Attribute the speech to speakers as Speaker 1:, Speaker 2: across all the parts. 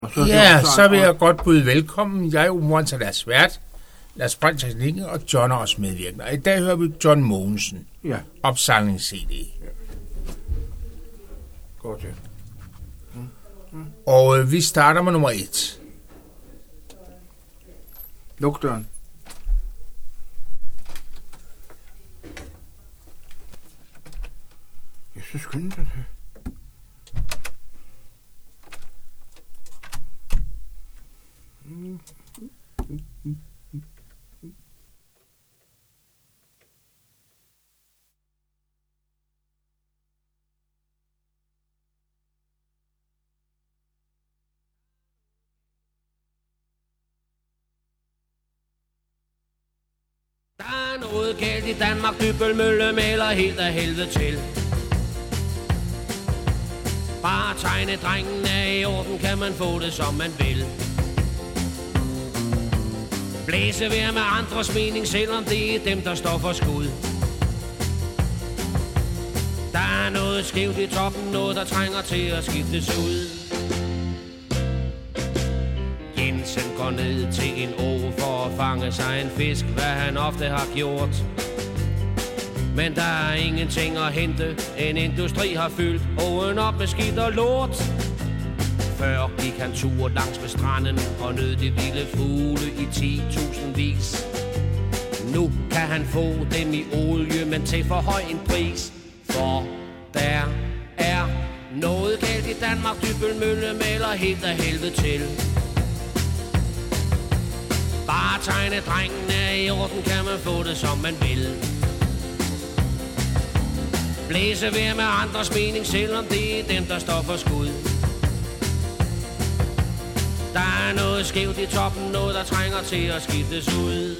Speaker 1: Ja, så vil jeg godt byde velkommen. Jeg er umiddelbart deres vært, Lars Brandt Teknikken, og John er også medvirkende. I dag hører vi John Mogensen.
Speaker 2: Ja.
Speaker 1: Opsamlings-CD.
Speaker 2: Ja. Godt, ja.
Speaker 1: Og vi starter med nummer 1.
Speaker 2: Luk døren. Jeg synes skynd dig.
Speaker 3: Der er noget galt i Danmark, Dybbølmølle maler helt af helvede til. Bare tegnedrengen er i orden, kan man få det som man vil. Blæse vejr med andres mening, selvom det er dem, der står for skud. Der er noget skævt i toppen, noget der trænger til at skiftes ud. Jensen går ned til en å for at fange sig en fisk, hvad han ofte har gjort. Men der er ingenting at hente, en industri har fyldt åen op med skidt og lort. Før gik han tur langs med stranden og nød de vilde fugle i 10.000 vis. Nu kan han få dem i olie, men til for høj en pris. For der er noget galt i Danmark, Dybbølmølle maler helt af helvede til. Bare tegnedrengen er i orden, kan man få det som man vil. Blæse vejr med andres mening, selvom det er dem, der står for skud. Der er noget skævt i toppen, noget der trænger til at skiftes ud.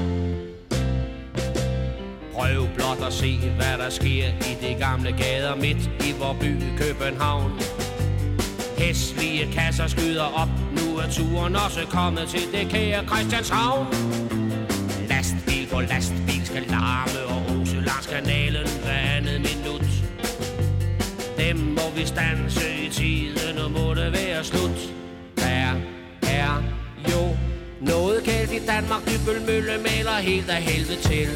Speaker 3: Prøv blot at se, hvad der sker i de gamle gader midt i vor by København. Hæslige kasser skyder op, nu er turen også kommet til det kære Christianshavn. Lastbil på lastbil skal larme og ose langs kanalen hver andet minut. Dem må vi standse i tiden, og må det være slut. Der er jo noget galt i Danmark, Dybbølmølle maler helt af helvede til.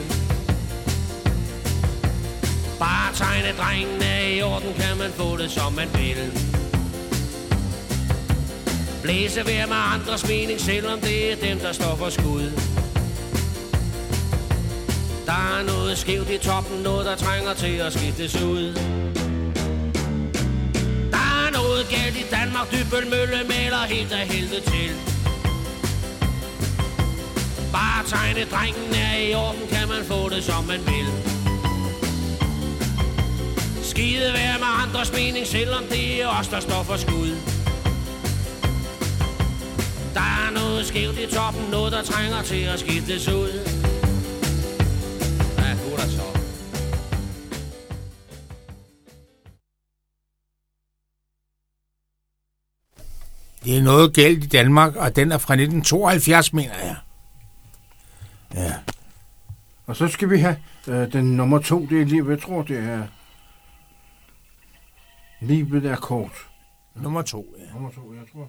Speaker 3: Bare tegnedrengen er i orden, kan man få det som man vil. Blæse vejr med andres mening, selvom det er dem, der står for skud. Der er noget skævt i toppen, noget der trænger til at skiftes ud. Der er noget galt i Danmark, Dybbølmølle maler helt af helvede til. Bare tegnedrengen er i orden, kan man få det som man vil. Skide vejr med andres mening, selvom det er os, der står for skud. Der er noget skævt i toppen, noget der trænger til at skiftes ud. Ja, god da så.
Speaker 1: Det er noget galt i Danmark, og den er fra 1972, mener jeg.
Speaker 2: Ja. Og så skal vi have den nummer 2, det er livet, jeg tror det er. Livet er kort.
Speaker 1: Nummer 2, ja.
Speaker 2: Nummer 2, jeg tror.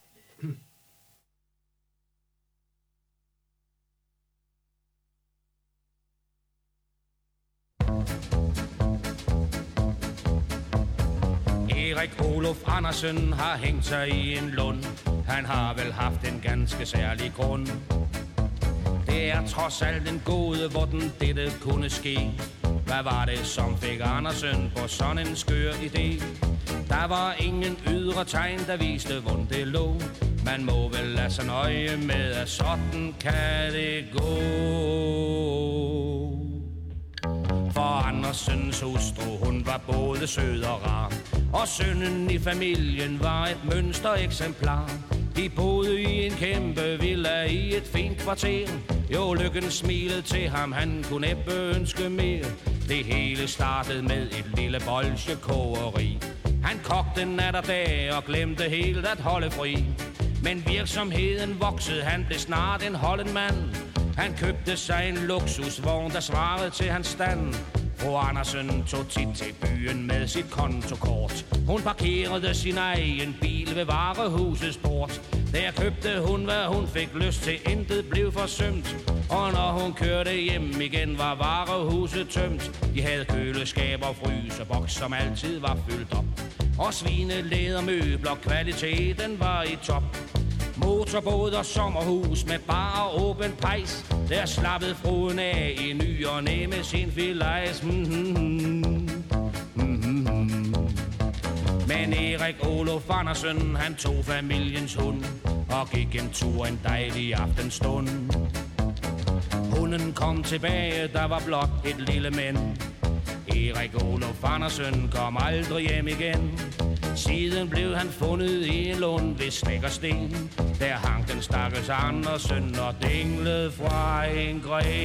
Speaker 3: Erik Olof Andersen har hængt sig i en lund. Han har vel haft en ganske særlig grund. Det er trods alt en gode, hvordan dette kunne ske. Hvad var det, som fik Andersen på sådan en skør idé? Der var ingen ydre tegn, der viste, hvordan det lå. Man må vel lade sig nøje med, at sådan kan det gå. For Andersens hustru, hun var både sød og rar, og sønnen i familien var et mønstereksemplar. De boede i en kæmpe villa i et fint kvarter. Jo, lykken smilede til ham, han kunne næppe ønske mere. Det hele startede med et lille bolsjekogeri. Han kogte nat og dag og glemte helt at holde fri. Men virksomheden voksede, han blev snart en holden mand. Han købte sig en luksusvogn, der svarede til hans stand. Fru Andersen tog tit til byen med sit kontokort. Hun parkerede sin egen bil ved varehusets port. Der købte hun, hvad hun fik lyst til, intet blev forsømt. Og når hun kørte hjem igen, var varehuset tømt. De havde køleskab og fryseboks, som altid var fyldt op. Og svinelædermøbler, kvaliteten var i top. Motorbåd og sommerhus med bar og åben pejs. Der slappede fruen af i ny og næ med sin filajs. Men Erik Olof Andersen, han tog familiens hund og gik en tur en dejlig aftenstund. Hunden kom tilbage, der var blot et lille men. Erik Olof Andersen kom aldrig hjem igen. Siden blev han fundet i en lund ved Snekkersten. Der hang den stakkels Andersen og dinglede fra en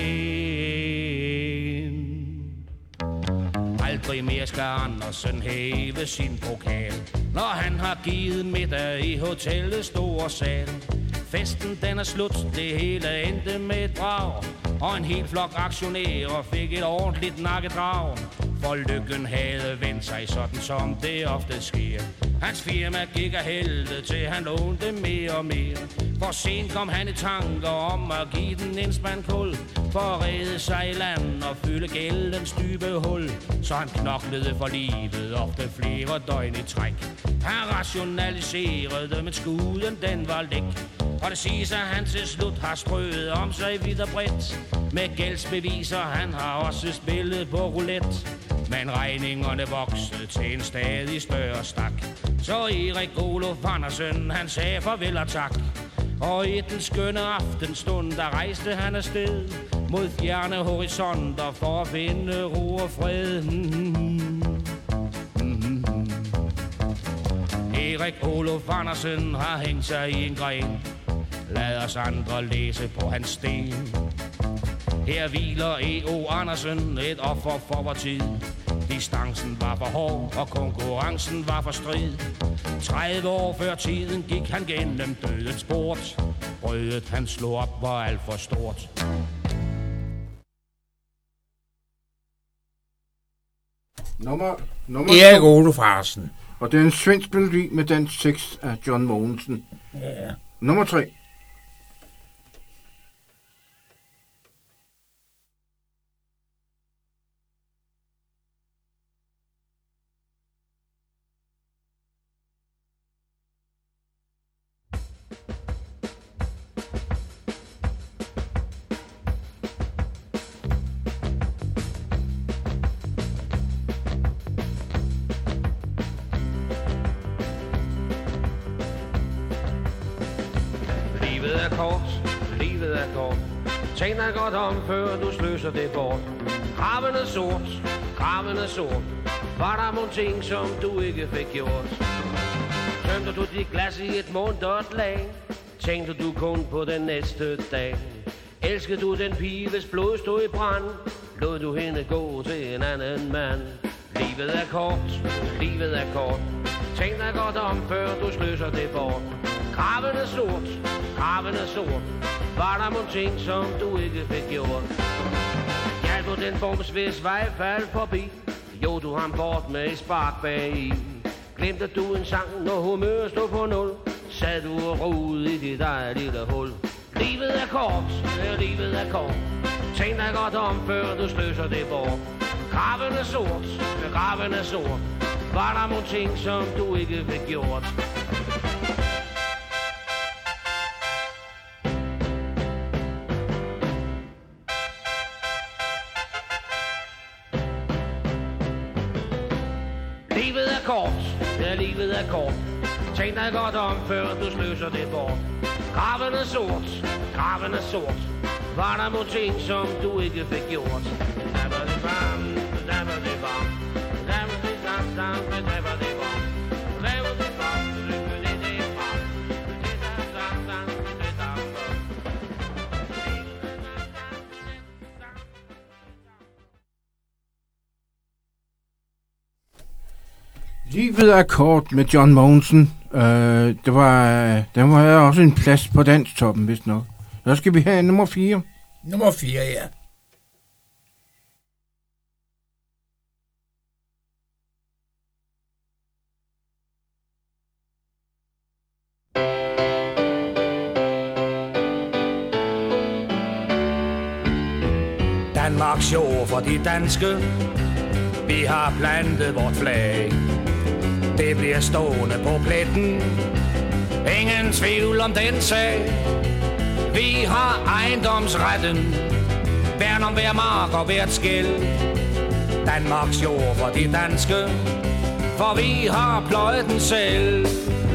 Speaker 3: gren. Aldrig mere skal Andersen hæve sin pokal, når han har givet middag i hotellets store sal. Festen den er slut, det hele endte med et drag, og en hel flok aktionærer fik et ordentligt nakkedrag. For lykken havde vendt sig sådan som det ofte sker. Hans firma gik af helvede til han lånte mere og mere. For sent kom han i tanker om at give den en spand kul, for at redde sig i land og fylde gældens dybe hul. Så han knoklede for livet ofte flere døgn i træk. Han rationaliserede, men skuden den var læk. Og det siges, at han til slut har strøget om sig vidt og bredt. Med gældsbeviser, han har også spillet på roulette. Men regningerne voksede til en stadig større stak. Så Erik Olof Andersen, han sagde farvel og tak. Og i den skønne aftenstund, der rejste han afsted mod fjerne horisonter for at finde ro og fred. Erik Olof Andersen har hængt sig i en gren. Lad os andre læse på hans sten. Her hviler E.O. Andersen, et offer for vor tid. Distancen var for hård, og konkurrencen var for strid. 30 år før tiden gik han gennem dødens port. Brødet han slog op var alt for stort.
Speaker 2: Nummer
Speaker 1: Erik Olof Andersen.
Speaker 2: Og det er en svensk melodi med dansk tekst af John Mogensen.
Speaker 1: Ja.
Speaker 2: Nummer 3.
Speaker 3: Livet er kort. Tænk dig godt om, før du sløser det bort. Graven er sort. Var der nogle ting, som du ikke fik gjort? Tømte du dit glas i et mundret lag? Tænkte du kun på den næste dag? Elskede du den pige, hvis blod stod i brand? Lod du hende gå til en anden mand? Livet er kort. Tænk dig godt om, før du sløser det bort. Graven er sort. Var der nogle ting, som du ikke fik gjort? Hjalp du den bums, hvis vej faldt forbi? Jo, du ham bort med et spark bagi. Glemte du en sang, når humør stod på 0? Sad du og rode i dit eget lille hul? Livet er kort. Tænk dig godt om, før du sløser det bort. Graven er sort. Var der nogle ting, som du ikke fik gjort? Livet er kort. Tænk dig godt om, før du sløser det bort. Graven er sort. Var der nogle ting, som du ikke fik gjort?
Speaker 2: Livet er kort med John Mogensen. Den var også en plads på danstoppen, vist nok. Så skal vi have nummer 4.
Speaker 1: Nummer 4, ja.
Speaker 4: Danmarks jord for de danske. Vi har plantet vort flag. Det bliver stående på pletten. Ingen tvivl om den sag. Vi har ejendomsretten. Værn om hver mark og hvert skæld. Danmarks jord for de danske. For vi har pløjet den selv.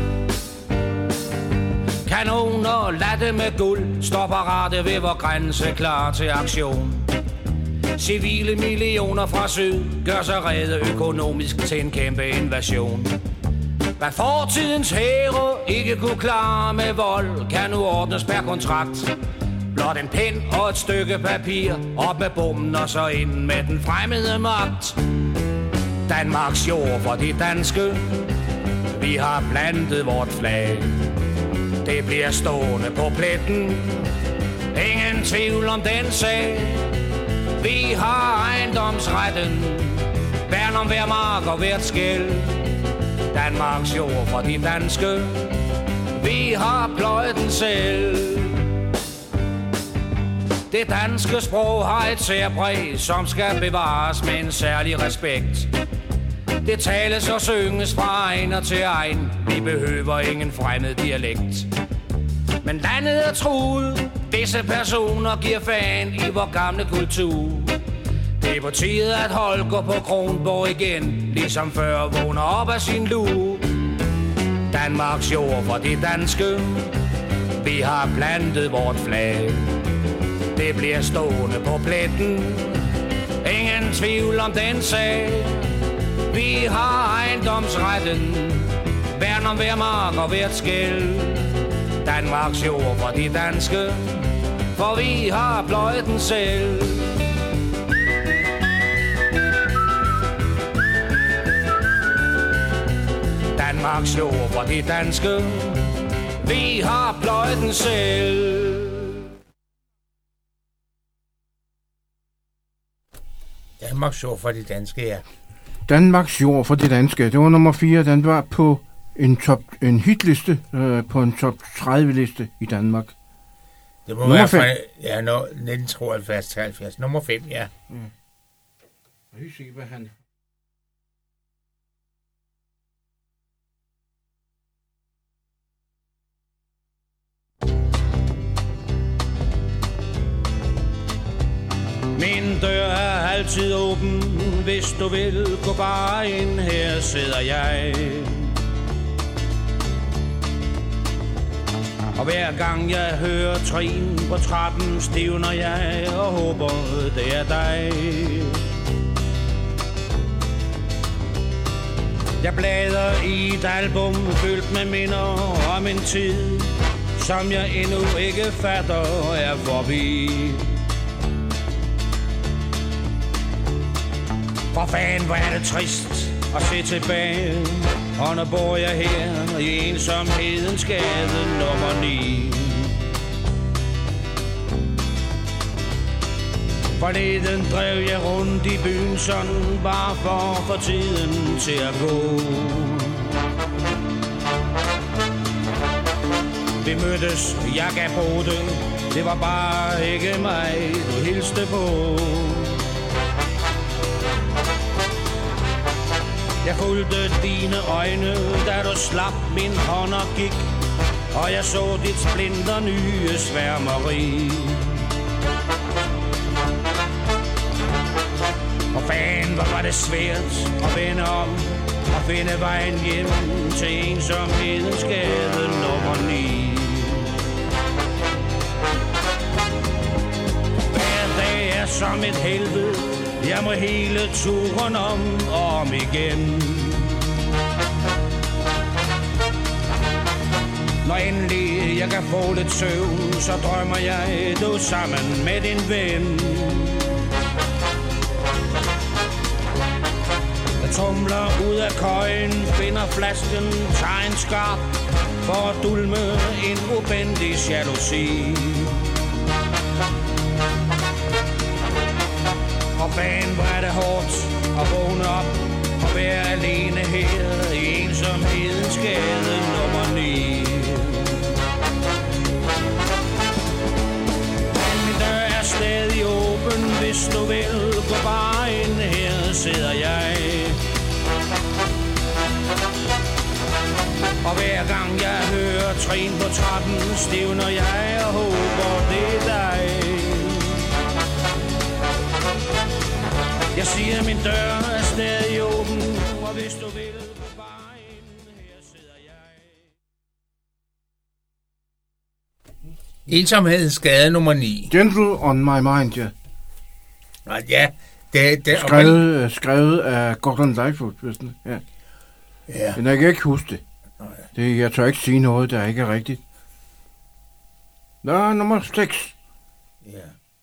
Speaker 4: Kanoner latte med guld står parate ved vor grænse, klar til aktion. Civile millioner fra syd gør sig rede økonomisk til en kæmpe invasion. Hvad fortidens hære ikke kunne klare med vold, kan nu ordnes per kontrakt. Blot en pind og et stykke papir, op med bomben og så ind med den fremmede magt. Danmarks jord for de danske. Vi har plantet vort flag. Det bliver stående på pletten. Ingen tvivl om den sag. Vi har ejendomsretten. Værn om hver mark og hvert skæld. Danmarks jord for de danske. Vi har pløjet den selv. Det danske sprog har et særpræg, som skal bevares med en særlig respekt. Det tales og synges fra egner til egen. Vi behøver ingen fremmed dialekt. Men landet er truet. Visse personer giver fan i vor gamle kultur. Det er på tide at Holger på Kronborg igen, ligesom før vågner op af sin lue. Danmarks jord for de danske. Vi har plantet vort flag. Det bliver stående på pletten. Ingen tvivl om den sag. Vi har ejendomsretten. Værn om hver mark og hvert skæld. Danmarks jord for de danske. For vi har pløjet den selv. Danmarks jord for de danske. Vi har pløjet den selv.
Speaker 1: Danmarks jord for de danske, ja.
Speaker 2: Danmarks jord for de danske. Det var nummer 4. Den var på en hitliste, på en top 30 liste i Danmark.
Speaker 1: Det må være fra 1973 til 70. Nummer 5, ja.
Speaker 2: Jeg vil se, hvad han...
Speaker 3: Min dør er altid åben, hvis du vil gå bare ind, her sidder jeg. Og hver gang jeg hører trin på trappen, stivner jeg og håber, det er dig. Jeg bladrer i et album fyldt med minder om en tid, som jeg endnu ikke fatter er forbi. For fanden, hvor er det trist at se tilbage. Og nu bor jeg her i ensomhedens gade nummer 9. Forleden drev jeg rundt i byen sådan, bare for at få tiden til at gå. Vi mødtes, jeg gav på det. Det var bare ikke mig, du hilste på. Jeg fulgte dine øjne, da du slap min hånd og gik, og jeg så dit splinter nye sværmeri. Og fanden, hvor var det svært at vende om og finde vejen hjem til ensomhedens gade nummer 9. Hver dag er som et helvede. Jeg må hele turen om og om igen. Når endelig jeg kan få lidt søvn, så drømmer jeg, du sammen med din ven. Jeg tumler ud af køjen, finder flasken, tager en skarp for at dulme en ubendig jalousi. Og fanden, hvor er det hårdt at vågne op og være alene her i ensomhedens gade nummer 9. Men min dør er stadig åben, hvis du vil
Speaker 4: Hver gang jeg hører trin på trappen, stivner jeg og håber, det er dig. Jeg siger, min dør er stadig åben, og hvis du vil på vejen, her sidder jeg.
Speaker 1: Ensomhedsskade nummer 9.
Speaker 2: Gentle on my mind, ja.
Speaker 1: Ja, det
Speaker 2: skrevet af Gordon Lightfoot, ja.
Speaker 1: Ja.
Speaker 2: Men jeg kan ikke huske det. Jeg tør ikke sige noget, der ikke er rigtigt. Nå, nummer 6.
Speaker 1: Ja.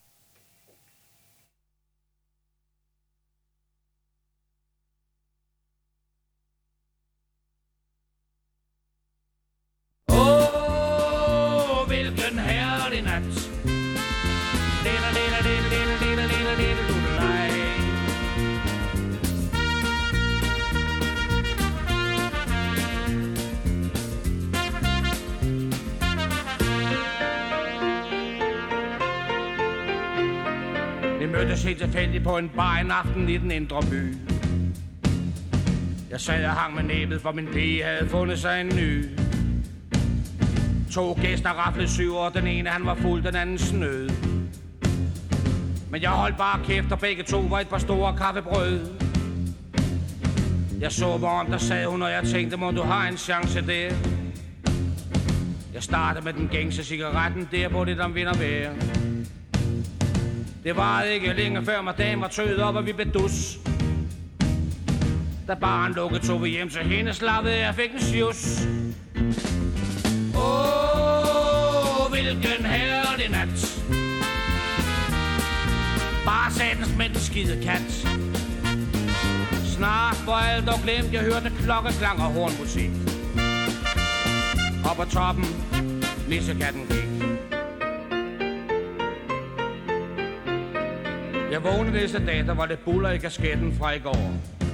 Speaker 4: Hvilken herlig nat. Vi mødtes helt tilfældigt på en bar en aften i den indre by. Jeg sad og hang med næbet, for min pige havde fundet sig en ny. 2 gæster raflede 7, og den ene han var fuld, den anden snød. Men jeg holdt bare kæft, og begge to var et par store kaffebrød. Jeg så mig om, der sad hun, og jeg tænkte, må du have en chance der. Jeg startede med den gængse cigaretten, der på det, der vinder vejr. Det varede ikke længe før madame var tøet op, og vi blev dus. Da baren lukkede, tog vi hjem til hende, slappede jeg fik en sjus. Hvilken herlig nat. Bare satans med den skide kat. Snart for alt og glemt, jeg hørte klokkeklang og hornmusik. Op på toppen, nissekatten gik. Jeg vågnede næste dag, der var det buller i kasketten fra i går.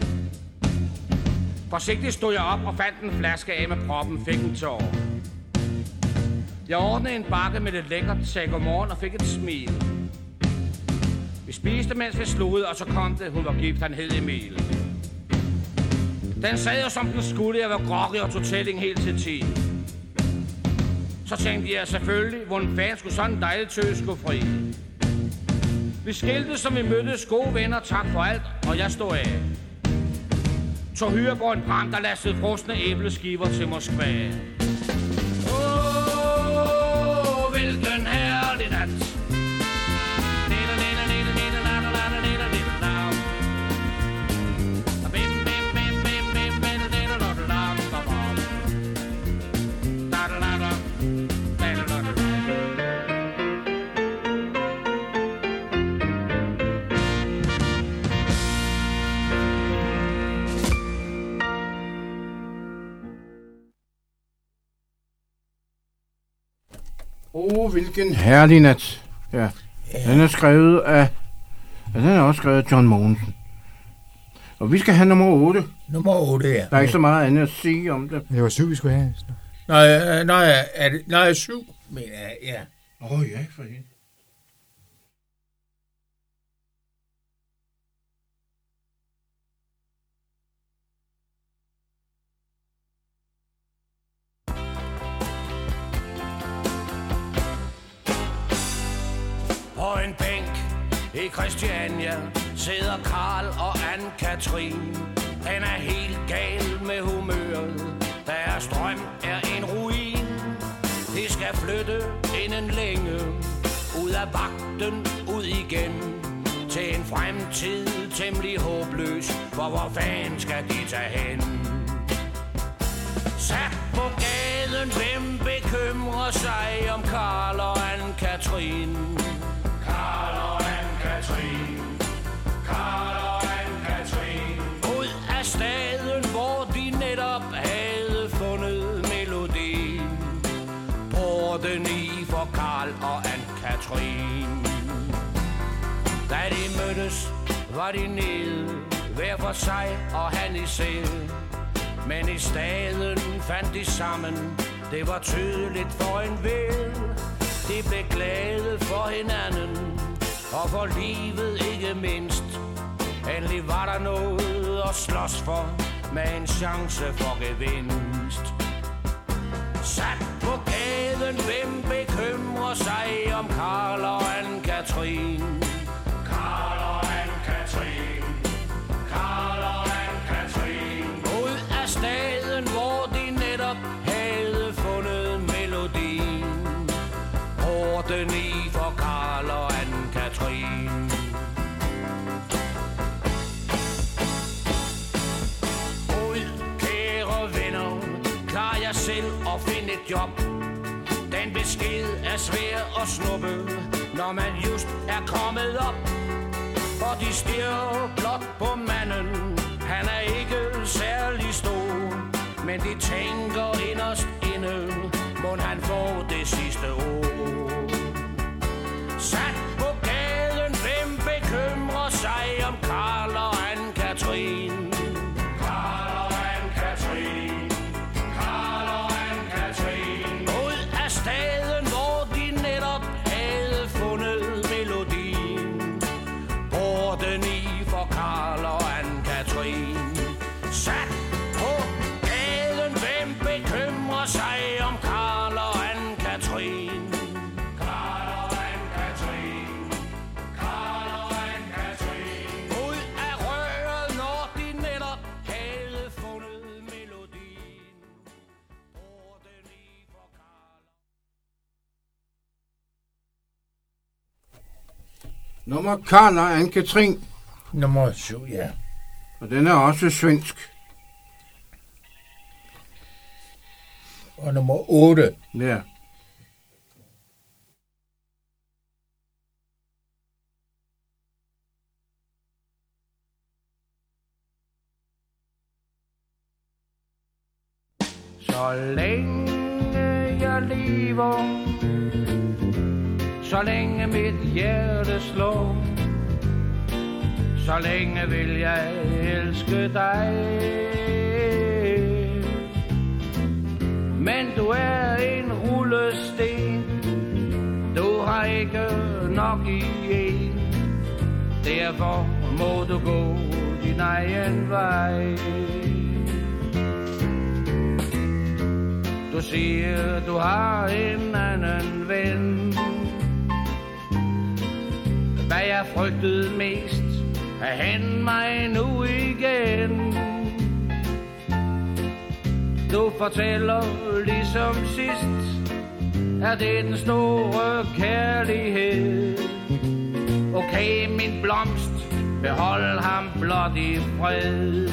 Speaker 4: Forsigtigt stod jeg op og fandt en flaske af med proppen, fik en tår. Jeg ordnede en bakke med lidt lækkert, sagde godmorgen og fik et smil. Vi spiste, mens vi slugede, og så kom det, hun var gift, han hed Emil. Den sad jo som den skulle, jeg var groggy og tog tælling helt til 10. Så tænkte jeg selvfølgelig, hvordan fanden skulle sådan en dejlig tøs gå fri. Vi skilte, som vi mødtes, gode venner, tak for alt, og jeg stod af. Tog hyre på en brand, der lastede frosne æbleskiver til Moskva. Hvilken herlig nat.
Speaker 2: Hvilken herlig nat. Ja. Den er skrevet af... Ja, den er også skrevet af John Mogensen. Og vi skal have nummer 8.
Speaker 1: Nummer 8, ja.
Speaker 2: Der er ikke så meget andet at sige om det.
Speaker 5: Det var 7, vi skulle have.
Speaker 1: Nej, 7, mener jeg, ja.
Speaker 2: Ja, for hende.
Speaker 4: På en bænk i Christiania sidder Karl og Anne-Katrin. Han er helt gal med humøret. Deres drøm er en ruin. De skal flytte inden længe. Ud af vagten, ud igen. Til en fremtid temmelig håbløs. For hvor fanden skal de tage hen? Sat på gaden, hvem bekymrer sig om Karl og Anne-Katrin? Karl og Anne-Katrin, Karl og Anne-Katrin. Ud af staden, hvor de netop havde fundet melodien. Porten i for Karl og Anne-Katrin. Da de mødtes, var de nede, hver for sig og han i selv. Men i staden fandt de sammen, det var tydeligt for en vel. De blev glade for hinanden, og for livet ikke mindst. Endelig var der noget at slås for, med en chance for gevinst. Sat på gaden, hvem bekymrer sig om Karl og Anne-Katrin? Karl og Anne-Katrin, Karl og Anne-Katrin. Ud af staden, hvor de netop havde fundet melodien. Porten i for Karl og Anne-Katrin. Klar jer selv og find et job. Den besked er svær at snuppe, når man just er kommet op. For de stirrer blot på manden. Han er ikke særlig stor, men de tænker inderst inde, mon han får det sidste ord. Sat på gaden, hvem bekymrer sig om Karl og Anne-Katrin? Staden, hvor de netop havde fundet melodien. Porten i for Karl og Anne-Katrin. Sat på gaden, hvem bekymrer sig om Karl og Anne-Katrin? Karl og Anne-Katrin, Karl og Anne-Katrin. Ud af røret, når de netop havde fundet melodien. Porten i for Karl.
Speaker 2: Nummer Karl og Anne-Katrin.
Speaker 1: Nummer 7, ja.
Speaker 2: Og den er også svensk.
Speaker 1: Og nummer 8.
Speaker 2: Ja.
Speaker 4: Så længe jeg lever, så længe mit hjerte slår, så længe vil jeg elske dig. Men du er en rullesten, du har ikke nok i en. Derfor må du gå din egen vej. Du siger, du har en anden ven. Hvad jeg frygtede mest, er hen mig nu igen. Du fortæller ligesom sidst, er det den store kærlighed. Okay, min blomst, behold ham blot i fred.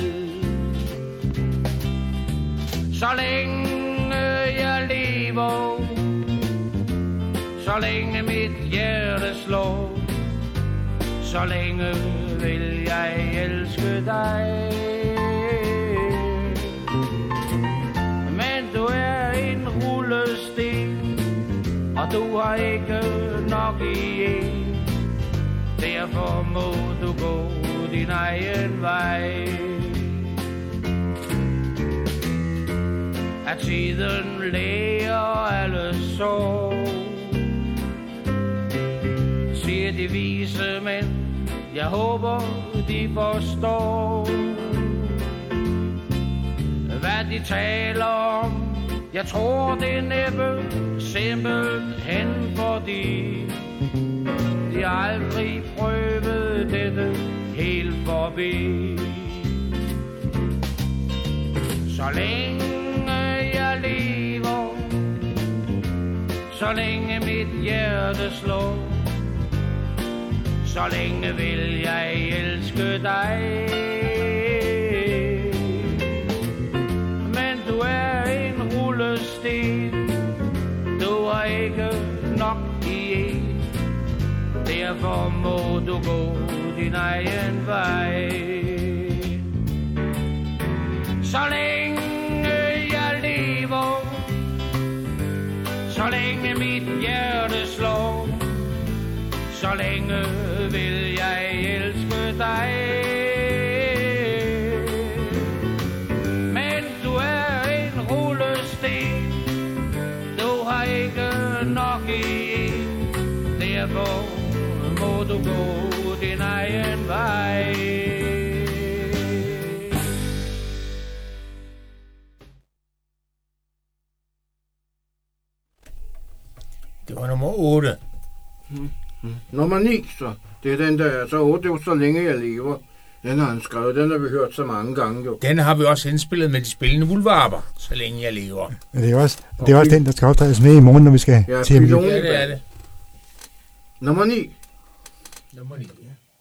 Speaker 4: Så længe jeg lever, så længe mit hjerte slår, så længe vil jeg elske dig. Men du er en rullesten, og du har ikke nok i en. Derfor må du gå din egen vej. At tiden læger alle sår, siger de vise mænd. Jeg håber de forstår, hvad de taler om. Jeg tror det er næppe simpelthen fordi de aldrig prøvede dette helt forbi. Så længe jeg lever, så længe mit hjerte slår, så længe vil jeg elske dig. Men du er en rullesten, du har ikke nok i en. Derfor må du gå din egen vej. Så længe jeg lever, så længe mit hjerte slår, så længe vil jeg elske dig. Men du er en rullesten, du har ikke nok i en. Derfor må du gå din egen vej.
Speaker 1: Det var nummer 8.
Speaker 2: Nummer 9, så. Det er den, der er så 8. Det er jo så længe jeg lever. Den har han skrevet. Den har vi hørt så mange gange, jo.
Speaker 1: Den har vi også indspillet med de spillende muldvarper, så længe jeg lever.
Speaker 5: Men det er også den, der skal optrædes med i morgen, når vi skal til ham.
Speaker 1: Ja, det er det.
Speaker 2: Nummer 9.
Speaker 1: Nummer 9, ja.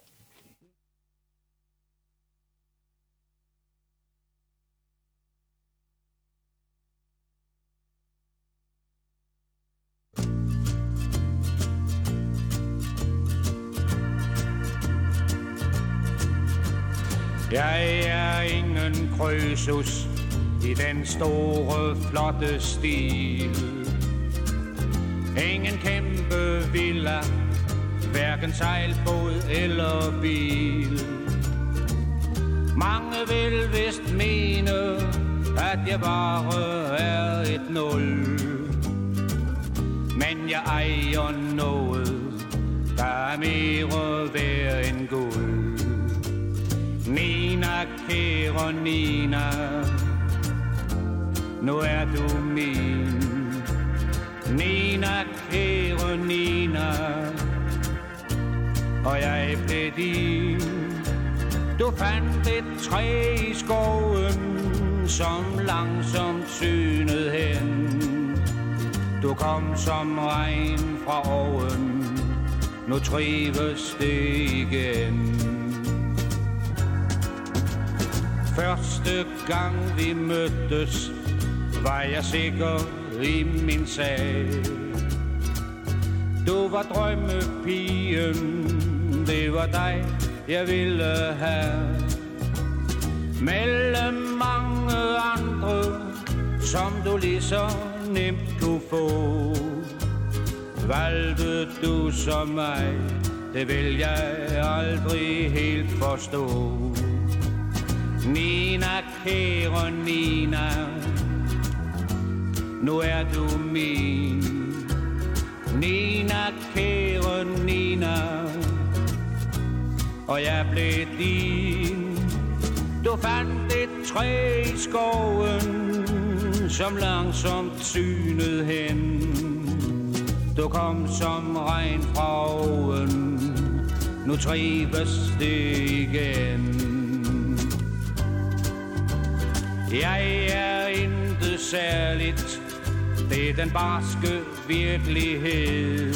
Speaker 4: Jeg er ingen krøsus i den store, flotte stil. Ingen kæmpe villa, hverken sejlbåd eller bil. Mange vil vist mene, at jeg bare er et nul. Men jeg ejer noget, der er mere værd end guld. Nina, kære Nina, nu er du min. Nina, kære Nina, og jeg blev din. Du fandt et træ i skoven, som langsomt synede hen. Du kom som regn fra oven, nu trives det igen. Første gang vi mødtes, var jeg sikker i min sag. Du var drømmepigen, det var dig, jeg ville have. Mellem mange andre, som du lige så nemt kunne få. Valgte du som mig, det vil jeg aldrig helt forstå. Nina, kære Nina, nu er du min. Nina, kære Nina, og jeg blev din. Du fandt et træ i skoven, som langsomt synede hen. Du kom som regn fra oven, nu trives det igen. Jeg er intet særligt, det er den barske virkelighed.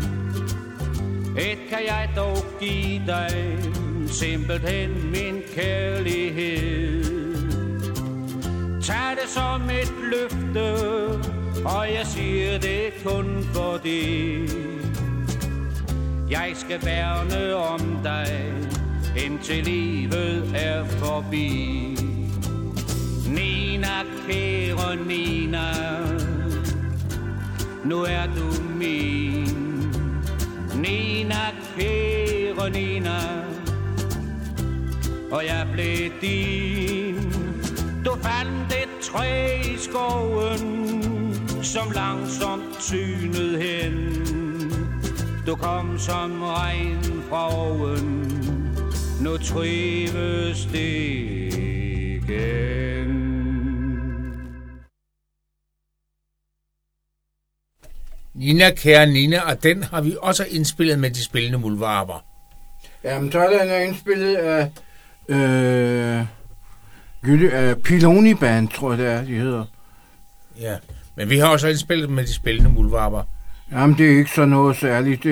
Speaker 4: Et kan jeg dog give dig, simpelthen min kærlighed. Tag det som et løfte, og jeg siger det kun for det. Jeg skal værne om dig, indtil livet er forbi. Nina, kære Nina, nu er du min. Nina, kære Nina, og jeg blev din. Du fandt et træ i skoven, som langsomt synede hen. Du kom som regn fra oven, nu trives det igen.
Speaker 1: Nina, kære Nina, og den har vi også indspillet med de spillende muldvarper.
Speaker 2: Jamen, så er den indspillet af Piloni Band, tror jeg det er, de hedder.
Speaker 1: Ja, men vi har også indspillet med de spillende muldvarper.
Speaker 2: Jamen, det er ikke så noget særligt.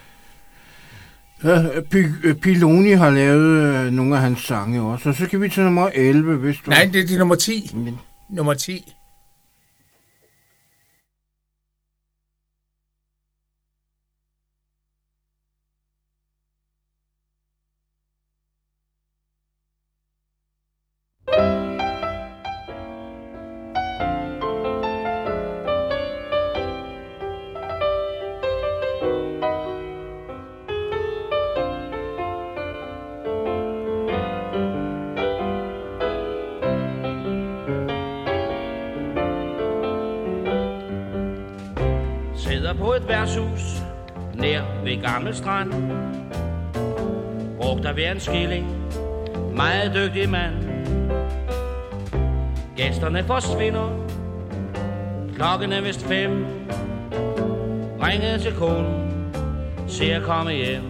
Speaker 2: Piloni har lavet nogle af hans sange også, og så skal vi til nummer 11, hvis du...
Speaker 1: Nej, det er nummer 10. Nummer 10.
Speaker 3: På et værtshus nær ved Gammel Strand. Brugt af hver en skilling, meget dygtig mand. Gæsterne forsvinder, klokken er vist 5. ringede til konen, se at komme hjem.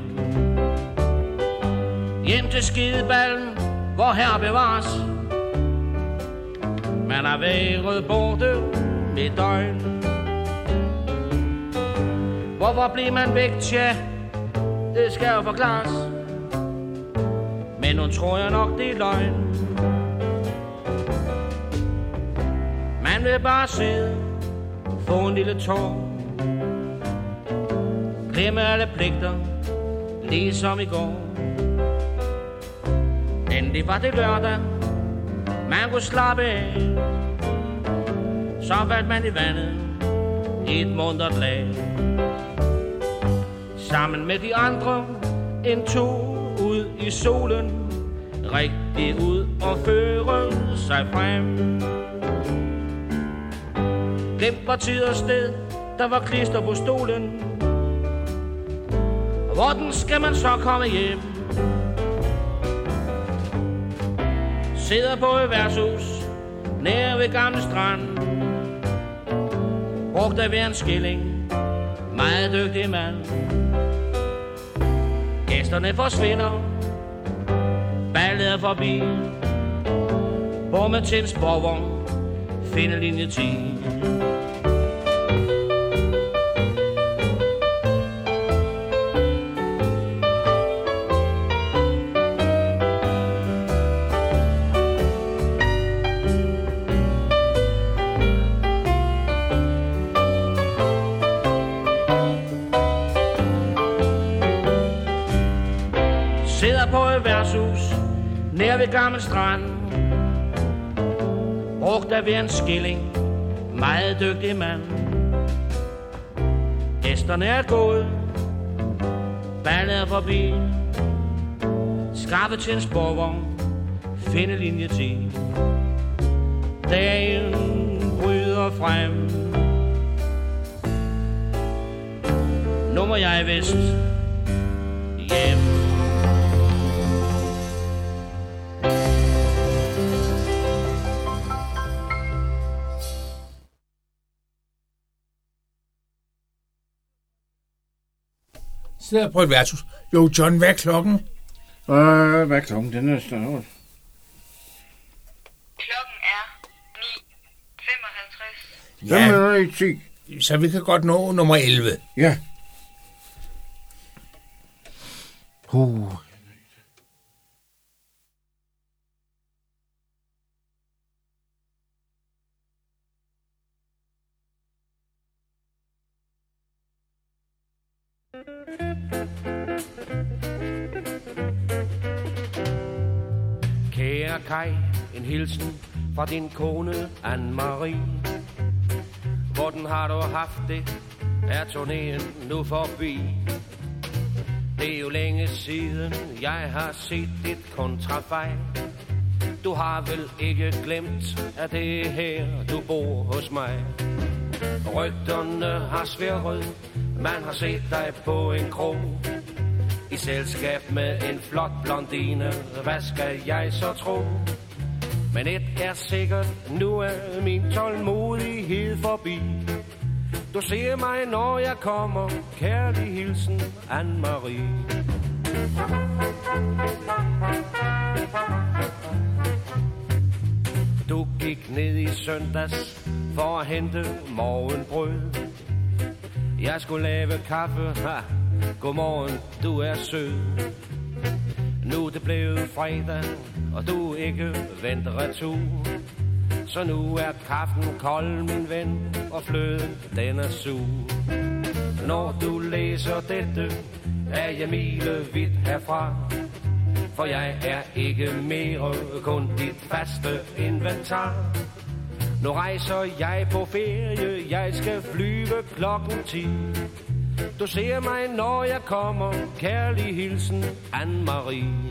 Speaker 3: Hjem til skideballen, hvor her bevares. Man har været borte med døgn. Hvorfor bliver man væk, tja? Det skal jo forklares. Men nu tror jeg nok, det er løgn. Man vil bare sidde, få en lille tår, glemme alle pligter, ligesom i går. Endelig var det lørdag, man kunne slappe af. Så faldt man i vandet, i et muntert lag. Sammen med de andre, en tur ud i solen, rigtig ud og føre sig frem. Glemt var tid og sted, der var klister på stolen. Hvordan skal man så komme hjem? Sidder på et værtshus, nær ved Gamle Strand. Brugt af hver en skilling, meget dygtig mand. Gæsterne forsvinder, ballet er forbi. Bommet til en sporvogn, finder linje 10. Nær ved Gammel Strand. Brugt af hver en skilling, meget dygtig mand. Gæsterne er gået, ballet er forbi. Skrappe til en sporvogn, finde linje 10. Dagen bryder frem. Nu må jeg vist hjem.
Speaker 1: Sidder på et værtshus. Jo, John, hvad er klokken?
Speaker 2: Hvad er klokken? Den er større.
Speaker 6: Klokken er 9:55.
Speaker 1: Ja,
Speaker 2: 5:10.
Speaker 1: så vi kan godt nå nummer 11.
Speaker 2: Ja.
Speaker 3: Kære Kai, en hilsen fra din kone Anne-Marie. Hvordan har du haft det? Er turnéen nu forbi? Det er jo længe siden, jeg har set dit kontrafej. Du har vel ikke glemt, at det er her, du bor hos mig. Rygterne har svirret, man har set dig på en krog. I selskab med en flot blondine, hvad skal jeg så tro? Men et er sikkert, nu er min tålmodighed forbi. Du ser mig, når jeg kommer, kærlig hilsen, Anne-Marie. Du gik ned i søndags for at hente morgenbrød. Jeg skulle lave kaffe, godmorgen, du er sød. Nu er det blevet fredag, og du ikke venter retur. Så nu er kaffen kold, min ven, og fløden, den er sur. Når du læser dette, er jeg milevidt herfra. For jeg er ikke mere kun dit faste inventar. Nu rejser jeg på ferie, jeg skal flyve klokken 10. Du ser mig, når jeg kommer, kærlig hilsen, Anne-Marie.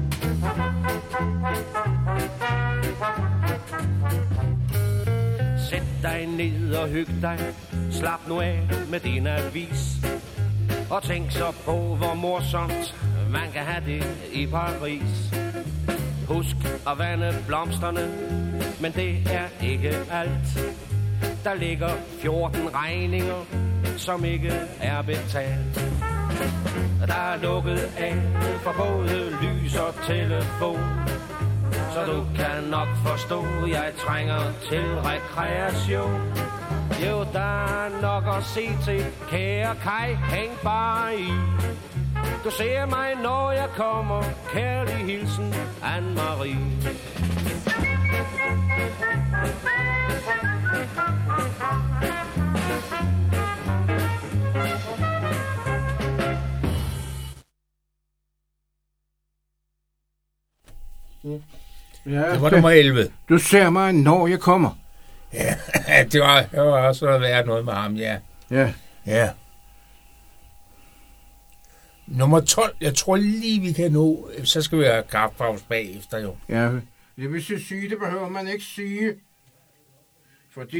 Speaker 3: Sæt dig ned og hyg dig, slap nu af med din avis. Og tænk så på, hvor morsomt man kan have det i Paris. Husk at vande blomsterne, men det er ikke alt. Der ligger 14 regninger, som ikke er betalt. Der er lukket af for både lys og telefon, så du kan nok forstå, jeg trænger til rekreation. Jo, der er nok at se til, kære Kai, hæng bare i. Du ser mig, når jeg kommer, kærlig hilsen, Anne-Marie.
Speaker 1: Ja, det var nummer 11.
Speaker 2: Du ser mig, når jeg kommer.
Speaker 1: Ja, det var også været noget med ham, ja. Ja. Nummer 12, jeg tror lige, vi kan nå. Så skal vi have kaffepause bagefter, jo.
Speaker 2: Ja, det vil sige, det behøver man ikke sige. Fordi...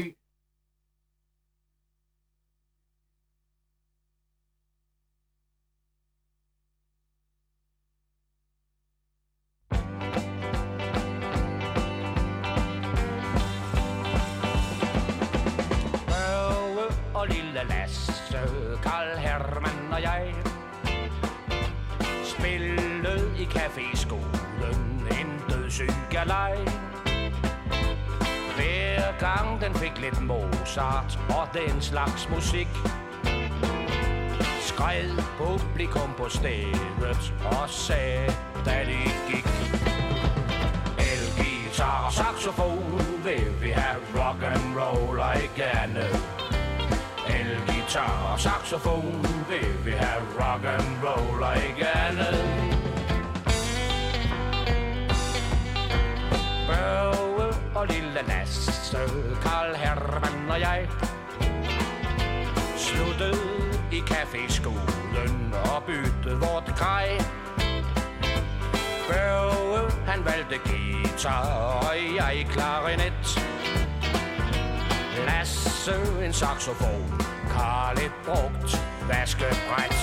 Speaker 3: Børge og lille Lasse, Karl Hermann og jeg spillede i caféskolen en dødssyg galej. Hver gang den fik lidt Mozart og den slags musik, skred publikum på stedet og sagde, da de gik: elgitar og saxofon, vil vi have rock and roll og ikke andet. Elgitar og saxofon, vil vi have rock and roll og ikke andet. Børge og lille Lasse, Karl Hermann og jeg sluttede i caféskolen og byttede vort grej. Børge, han valgte guitar, og jeg klarinet. Lasse en saxofon, Karl et brugt vaskebræt.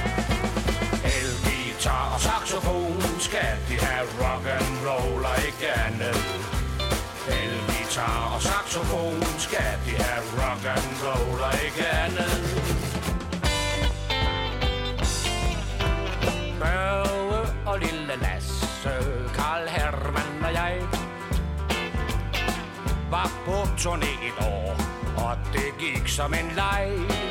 Speaker 3: Elgitar og saxofon, skal de have rock and roll og ikke andet. Elgitar og saxofon, skal de have rock and roll og ikke andet. Børge og lille Lasse, Karl Hermann og jeg var på turné et år, og det gik som en leg.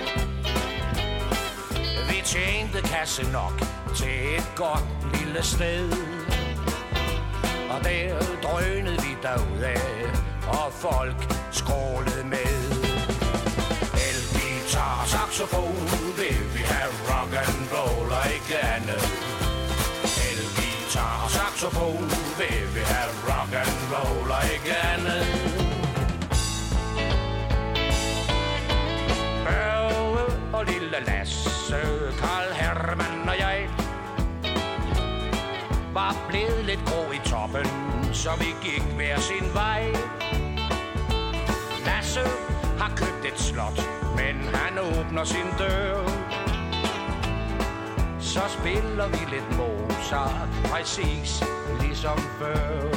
Speaker 3: Vi tjente kasse nok til et godt lille sted, og der drønede vi derudad, og folk skrålede med. Elgitar og saxofon, vil vi have rock and roll og ikke andet. Elgitar og saxofon, vil vi have rock and roll og ikke andet. Børge og lille Lasse, Karl Hermann og jeg var blevet lidt grå i toppen, så vi gik hver sin vej. Lasse har købt et slot, men han åbner sin dør. Så spiller vi lidt Mozart, præcis ligesom før.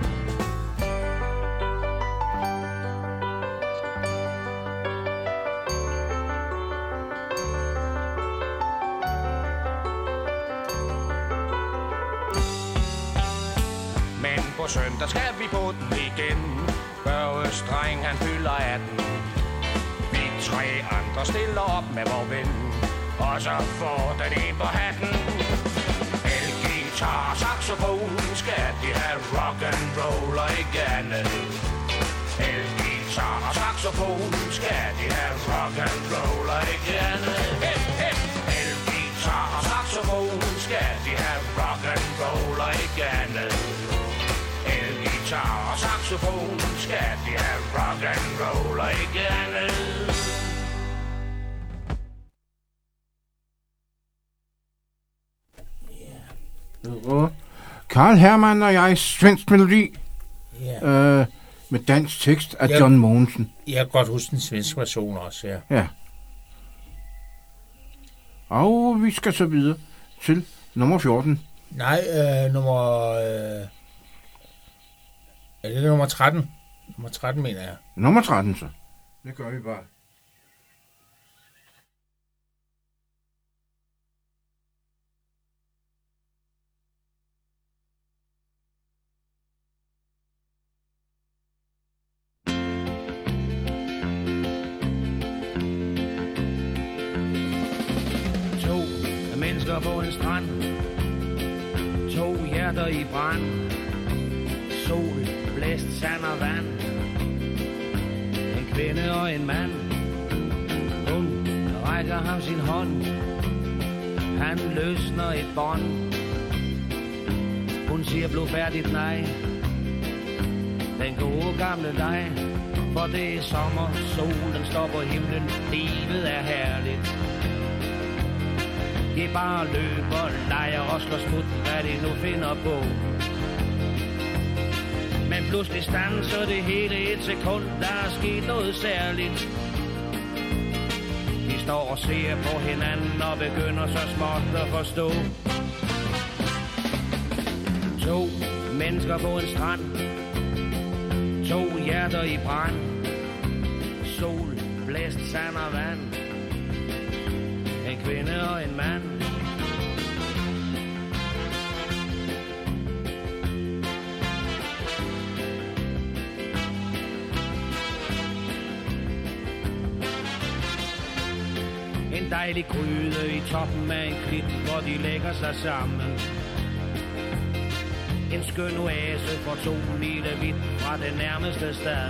Speaker 3: På søndag skal vi på den igen. Børges dreng, han fylder 18. Vi 3 andre stiller op med vor ven, og så får den en på hatten. Elgitar og saxofon, skal de have rock and roll og ikke andet. Elgitar og saxofon, skal de have rock and roll og ikke andet. Elgitar og saxofon, skal de have rock and roll og ikke andet. Elgitar og saxofon, skal de have rock and roll og ikke andet.
Speaker 2: Karl Hermann og jeg, svensk melodi.
Speaker 1: Ja.
Speaker 2: Med dansk tekst af John Mogensen.
Speaker 1: Jeg kan godt huske den svenske version også, ja.
Speaker 2: Ja. Og vi skal så videre til nummer 14.
Speaker 1: Nej, nummer... Er det nummer 13? Nummer 13, mener jeg.
Speaker 2: Nummer 13, så. Det gør vi bare.
Speaker 3: mennesker på en strand, 2 hjerter i brand, sol, blæst, sand og vand, en kvinde og en mand. Hun rækker ham sin hånd, han løsner et bånd. Hun siger blodfærdigt nej, den gode gamle dig. For det er sommer, solen står på himlen, livet er herligt. Giv bare løb og leger og slår smut, hvad de nu finder på. Men pludselig standser det hele et sekund, der er sket noget særligt. Vi står og ser på hinanden og begynder så småt at forstå. 2 mennesker på en strand, 2 hjerter i brand, sol, blæst, sand og vand, en kvinde og en mand. En dejlig gryde i toppen af en klit, hvor de lægger sig sammen. En skøn oase for 2 lille vidt fra det nærmeste sted.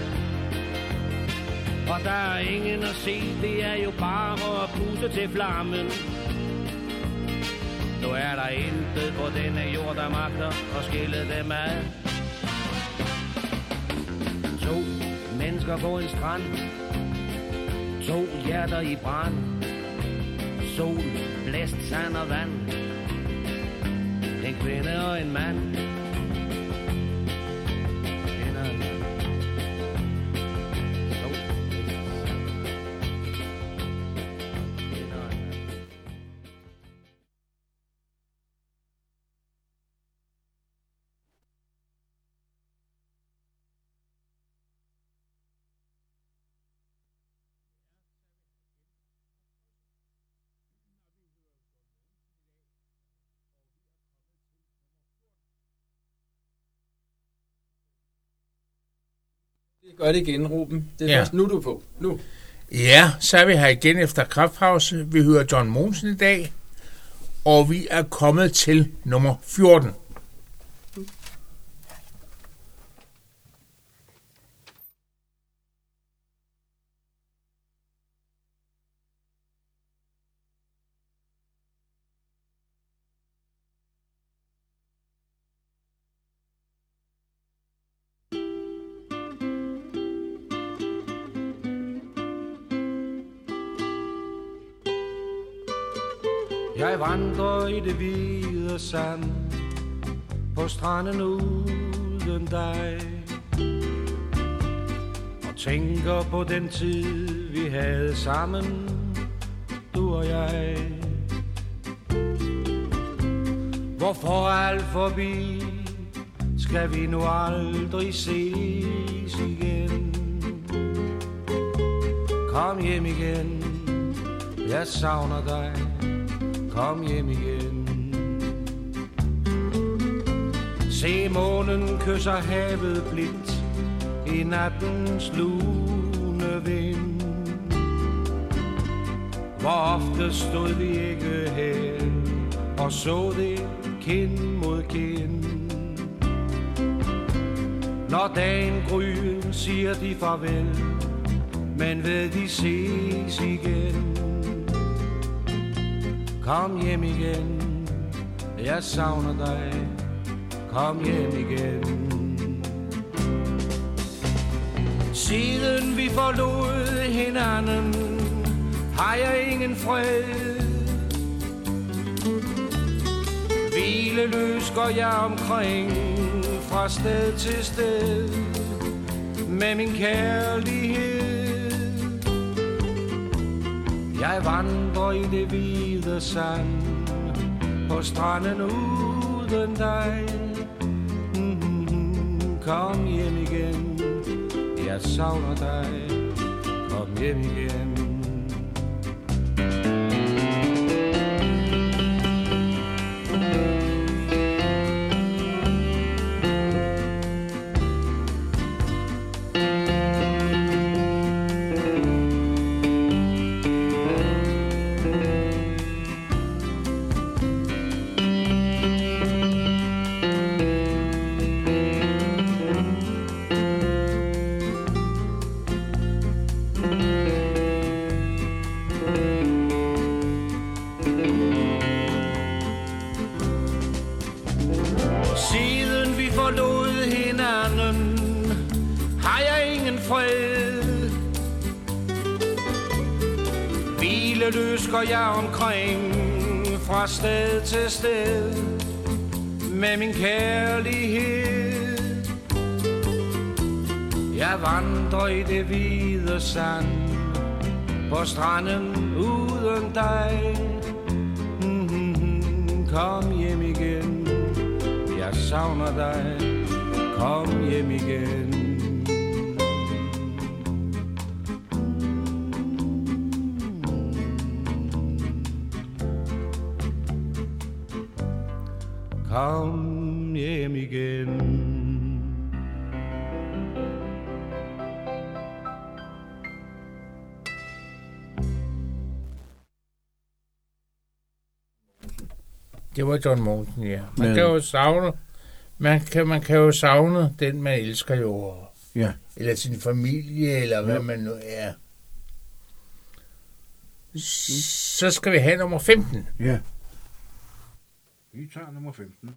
Speaker 3: Og der er ingen at se, det er jo bare at puste til flammen. Nu er der intet på denne jord, der magter at skille dem ad. 2 mennesker på en strand, 2 hjerter i brand, sol, blæst, sand og vand, en kvinde og en mand.
Speaker 6: Gør det igen, Ruben. Det er først nu, du er på. Nu.
Speaker 1: Ja, så er vi her igen efter kraftpause. Vi hører John Mogensen i dag, og vi er kommet til nummer 14.
Speaker 4: Jeg vandrer i det hvide sand, på stranden uden dig, og tænker på den tid, vi havde sammen, du og jeg. Hvorfor alt forbi, skal vi nu aldrig ses igen? Kom hjem igen, jeg savner dig. Kom hjem igen. Se månen kysser havet blidt i nattens lune vind. Hvor ofte stod vi ikke her og så det kind mod kind. Når dagen gryder, siger de farvel, men ved de ses igen. Kom hjem igen, jeg savner dig. Kom hjem igen. Siden vi forlod hinanden, har jeg ingen fred. Hvileløs går jeg omkring fra sted til sted med min kærlighed. Jeg vandrer i det hvide sand, på stranden uden dig. Kom hjem igen, jeg savner dig. Kom hjem igen. endeløs går jeg omkring fra sted til sted med min kærlighed. Jeg vandrer i det hvide sand på stranden uden dig. Kom hjem igen, jeg savner dig. Kom hjem igen. Kom hjem igen.
Speaker 1: Det var John Mogensen, ja. Man kan jo savne den, man elsker jo.
Speaker 2: Ja.
Speaker 1: Eller sin familie, eller hvad man nu er. Så skal vi have nummer 15.
Speaker 2: Ja. Vi tager nummer 15.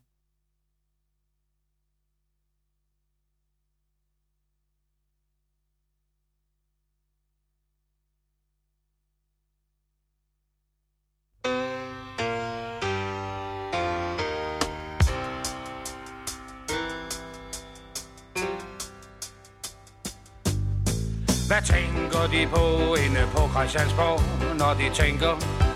Speaker 4: Hvad tænker de på inde på Christiansborg, når de tænker?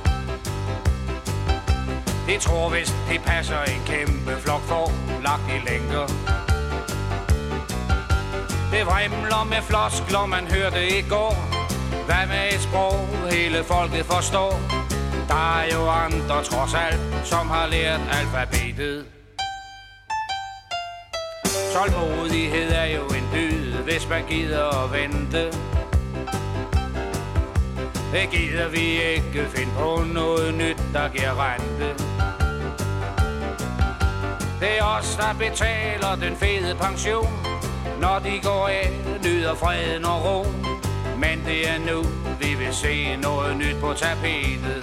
Speaker 4: De tror vist, de passer en kæmpe flok for lagt i lænker. Det vrimler med floskler, man hørte i går. Hvad med et sprog, hele folket forstår? Der er jo andre trods alt, som har lært alfabetet. Tålmodighed er jo en dyd, hvis man gider at vente. Det gider vi ikke finde på noget nyt, der giver rente. Det er os, der betaler den fede pension. Når de går af, nyder freden og ro. Men det er nu, vi vil se noget nyt på tapetet.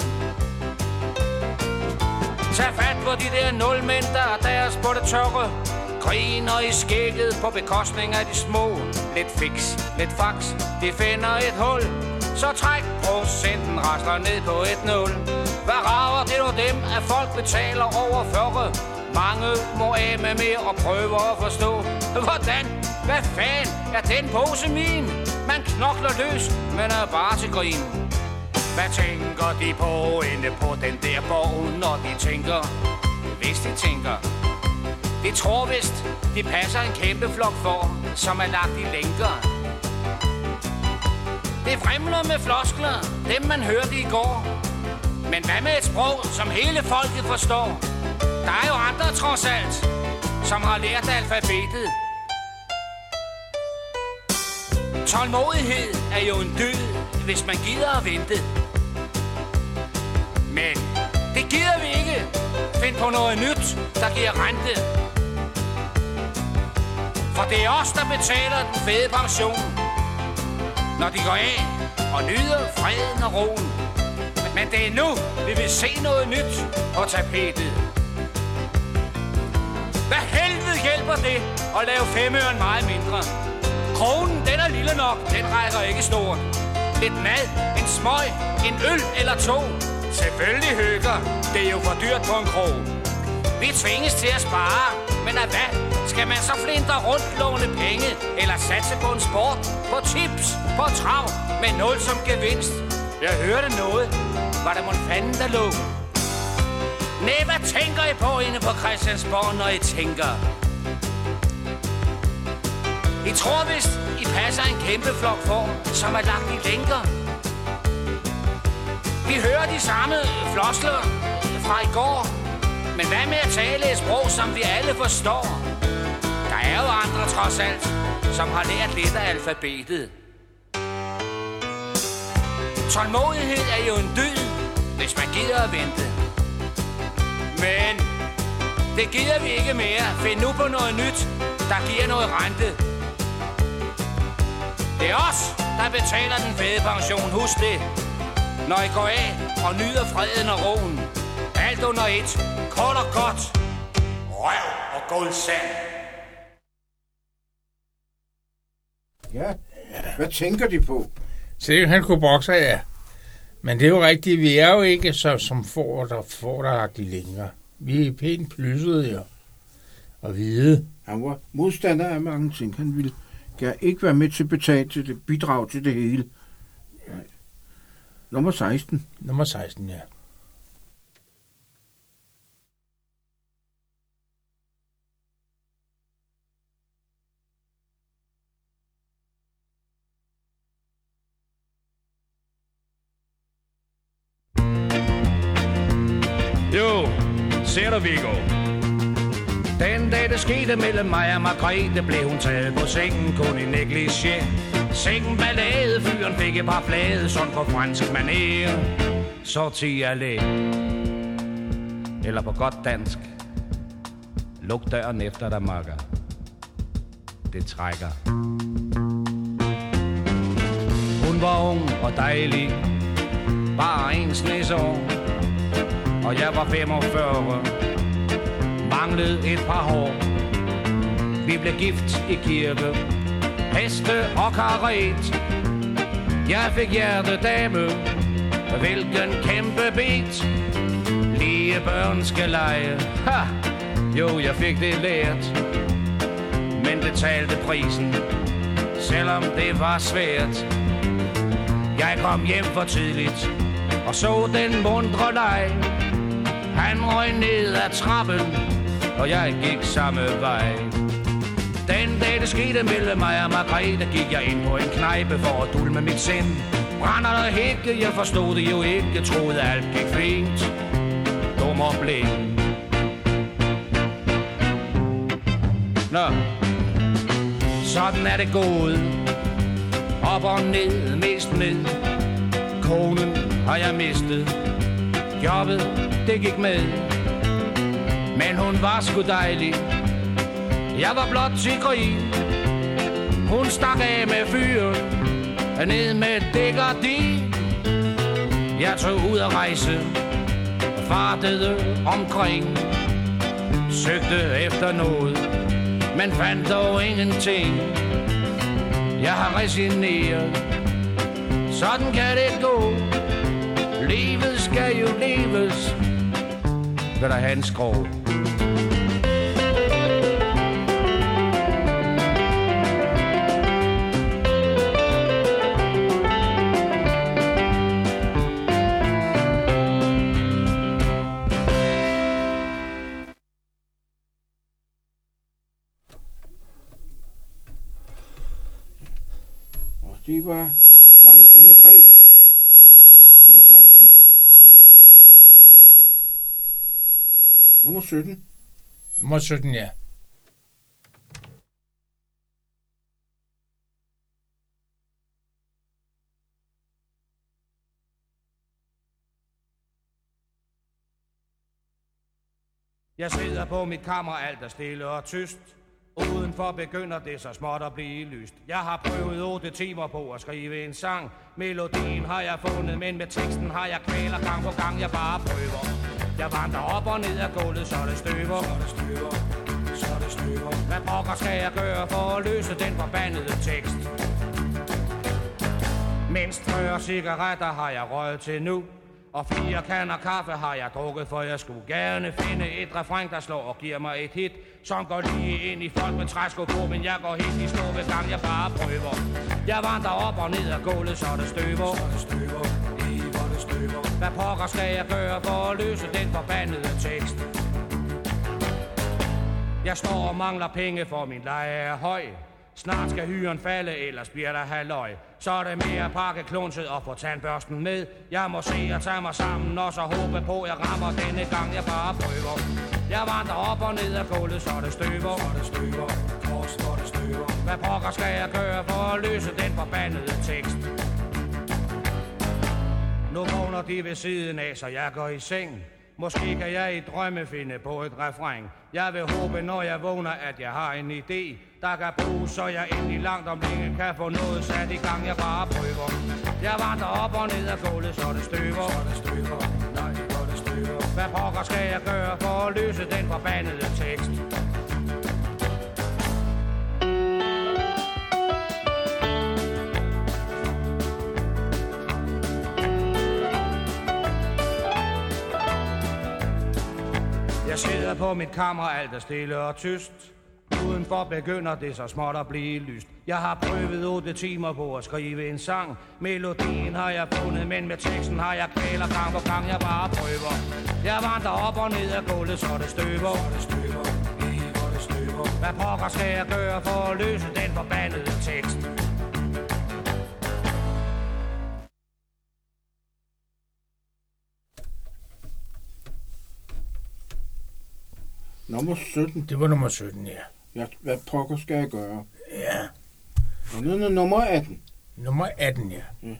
Speaker 4: Tag fat på de der nulmænd, der er deres på det tørre. Griner i skægget på bekostning af de små. Lidt fix, lidt fax, de finder et hul. Så træk procenten rasler ned på et 0. Hvad rager det nu dem, at folk betaler over 40? Mange må af med mere og prøver at forstå. Hvordan? Hvad fanden er den pose min? Man knokler løs, men er bare til grin. Hvad tænker de på inde på den der borg, når de tænker? Hvis de tænker. De tror vist, de passer en kæmpe flok for, som er lagt i lænker. Det vrimler med floskler, dem man hørte i går. Men hvad med et sprog, som hele folket forstår? Der er jo andre trods alt, som har lært alfabetet. Tålmodighed er jo en dyd, hvis man gider at vente. Men det gider vi ikke. Find på noget nyt, der giver rente. For det er os, der betaler den fede pension, når de går af og nyder freden og roen. Men det er nu, vi vil se noget nyt på tapetet. Hvad helvede hjælper det at lave 5 øren meget mindre? Kronen, den er lille nok, den rækker ikke stort. Lidt mad, en smøg, en øl eller 2. Selvfølgelig hygger, det er jo for dyrt på en krog. Vi tvinges til at spare, men af hvad? Skal man så flintre rundt låne penge? Eller satse på en sport? På tips? På trav? Med 0 som gevinst? Jeg hørte noget. Var der mon fanden, der lå? Næh, hvad tænker I på inde på Christiansborg, når I tænker? I tror vist, I passer en kæmpe flok for, som er lagt i lænker. Vi hører de samme floskler fra i går. Men hvad med at tale et sprog, som vi alle forstår? Der er jo andre trods alt, som har lært lidt af alfabetet. Tålmodighed er jo en dyd, hvis man gider at vente. Men det gider vi ikke mere. Find nu på noget nyt, der giver noget rente. Det er os, der betaler den fede pension. Husk det, når I går af og nyder freden og roen. Alt under et. Kort og godt. Røv og guld sand.
Speaker 2: Ja, hvad tænker de på?
Speaker 1: Se, han kunne bokse, ja. Men det er jo rigtigt, vi er jo ikke så som forderagtige længere. Vi er pænt plyssede jo. Og hvide.
Speaker 2: Han var modstander af mange ting. Han ville ikke være med til at betale til det, bidrag til det hele. Ja. Nummer 16.
Speaker 1: Nummer 16, ja.
Speaker 4: Jo, ser du, Viggo? Den dag det skete mellem mig og Margrethe, blev hun taget på sengen, kun i negligé. Sengen ballade, fyren fik et par flade, sådan på fransk manér. Sorti allé. Eller på godt dansk. Luk døren efter dig, makker. Det trækker. Hun var ung og dejlig, bare en snesår. Og jeg var 45, manglede et par hår. Vi blev gift i kirke, heste og karet. Jeg fik hjertedame, hvilken kæmpe bit. Lige børn skal lege, ha! Jo, jeg fik det lært. Men betalte prisen, selvom det var svært. Jeg kom hjem for tidligt og så den mundre leg. Han røg ned ad trappen, og jeg gik samme vej. Den dag det skete mellem mig og Margrethe, gik jeg ind på en knejpe for at dulme mit sind. Brænder der hække, jeg forstod det jo ikke, troede alt gik fint. Dum og blind. Nå, sådan er det gået. Op og ned, mest ned. Konen har jeg mistet. Jobbet, det gik med. Men hun var sgu dejlig. Jeg var blot til grin. Hun stak af med fyren, ned med det gardin. Jeg tog ud at rejse, fartede omkring. Søgte efter noget, men fandt dog ingenting. Jeg har resigneret. Sådan kan det gå. Livet skal jo leves. Vil der have en skrog?
Speaker 2: Og det var mig og Margrethe. Nummer 16. Ja. Nummer 17.
Speaker 1: Nummer 17, ja.
Speaker 4: Jeg sidder på mit kammer, alt er stille og tyst. Udenfor begynder det så småt at blive lyst. Jeg har prøvet 8 timer på at skrive en sang. Melodien har jeg fundet, men med teksten har jeg kvæler gang på gang, jeg bare prøver. Jeg vandrer op og ned ad gulvet, så det støver. Hvad pokker skal jeg gøre for at løse den forbandede tekst? Mindst 40 cigaretter har jeg røget til nu. Og 4 kander kaffe har jeg drukket, for jeg skulle gerne finde et refræn, der slår og giver mig et hit, som går lige ind i folk med træsko på, men jeg går helt i stå, hvis gang jeg bare prøver. Jeg vandrer op og ned ad gulvet, så det støver. Hvad pokker skal jeg gøre for at løse den forbandede tekst? Jeg står og mangler penge, for min leje er høj. Snart skal hyren falde, ellers bliver der halløj. Så er det mere at pakke klunset og få tandbørsten med. Jeg må se at tage mig sammen og så håbe på, jeg rammer denne gang, jeg bare prøver. Jeg vandrer op og ned ad gulvet, så det støver. Hvad pokker skal jeg gøre for at løse den forbandede tekst? Nu vågner de ved siden af, så jeg går i seng. Måske kan jeg i drømme finde på et refræn. Jeg vil håbe, når jeg vågner, at jeg har en idé, der kan bruges, så jeg endelig langt om længe kan få noget sat i gang, jeg bare prøver. Jeg vandrer op og ned ad gulvet, så det støver. Hvad pokker skal jeg gøre for at løse den forbandede tekst? Jeg sidder på mit kammer, alt er stille og tyst. Udenfor begynder det så småt at blive lyst. Jeg har prøvet 8 timer på at skrive en sang. Melodien har jeg fundet, men med teksten har jeg kvæler gang på gang. Jeg bare prøver. Jeg vandrer op og ned ad gulvet, så det støver. Hvad pokker skal jeg gøre for at løse den forbandede tekst?
Speaker 2: Nummer 17.
Speaker 1: Det var nummer 17, ja.
Speaker 2: Ja, hvad pokker skal jeg gøre?
Speaker 1: Ja.
Speaker 2: Og nu er nummer 18.
Speaker 1: Nummer 18, ja.
Speaker 2: Ja.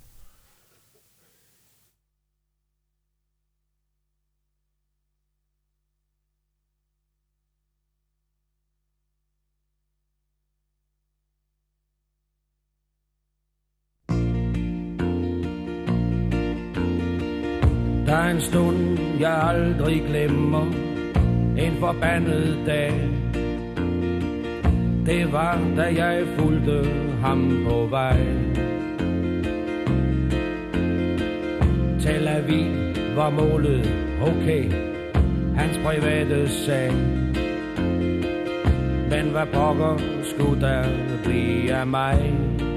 Speaker 3: Der er en stund, jeg aldrig glemmer. En forbandet dag. Det var, da jeg fulgte ham på vej. Tel Aviv var målet, okay, hans private sag. Men hvad pokker skulle der blive af mig?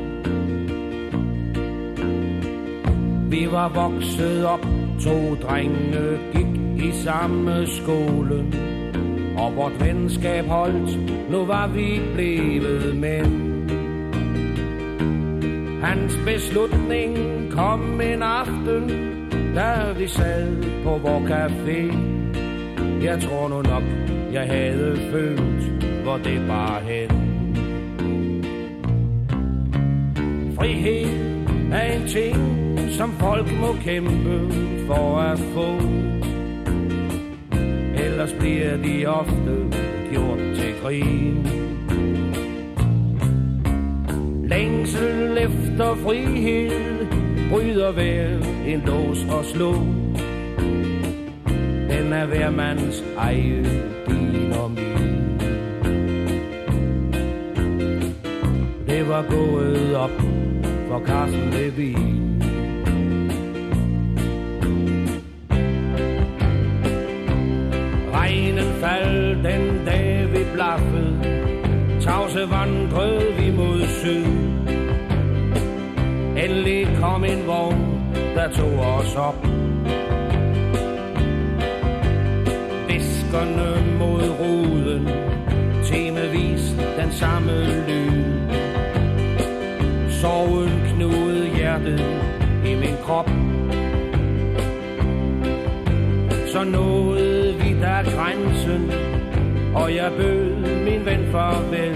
Speaker 3: Vi var vokset op, 2 drenge gik i samme skole. Og vort venskab holdt, nu var vi blevet mænd. Hans beslutning kom en aften, da vi sad på vor café. Jeg tror nu nok, jeg havde følt, hvor det bar hen. Frihed er en ting, som folk må kæmpe for at få. Ellers bliver de ofte gjort til grin. Længsel efter frihed bryder hver en lås og slå. Den er hver mands eje, din og min. Det var gået op for Carsten Levin. Regnen faldt den dag vi blaffede. Tavse vandrede vi mod syd. Endelig kom en vogn, der tog os op. Viskerne mod ruden, timevis den samme lyd. Sorgen knugede hjertet i min krop. Så nåede vi der grænsen, og jeg bød min ven farvel.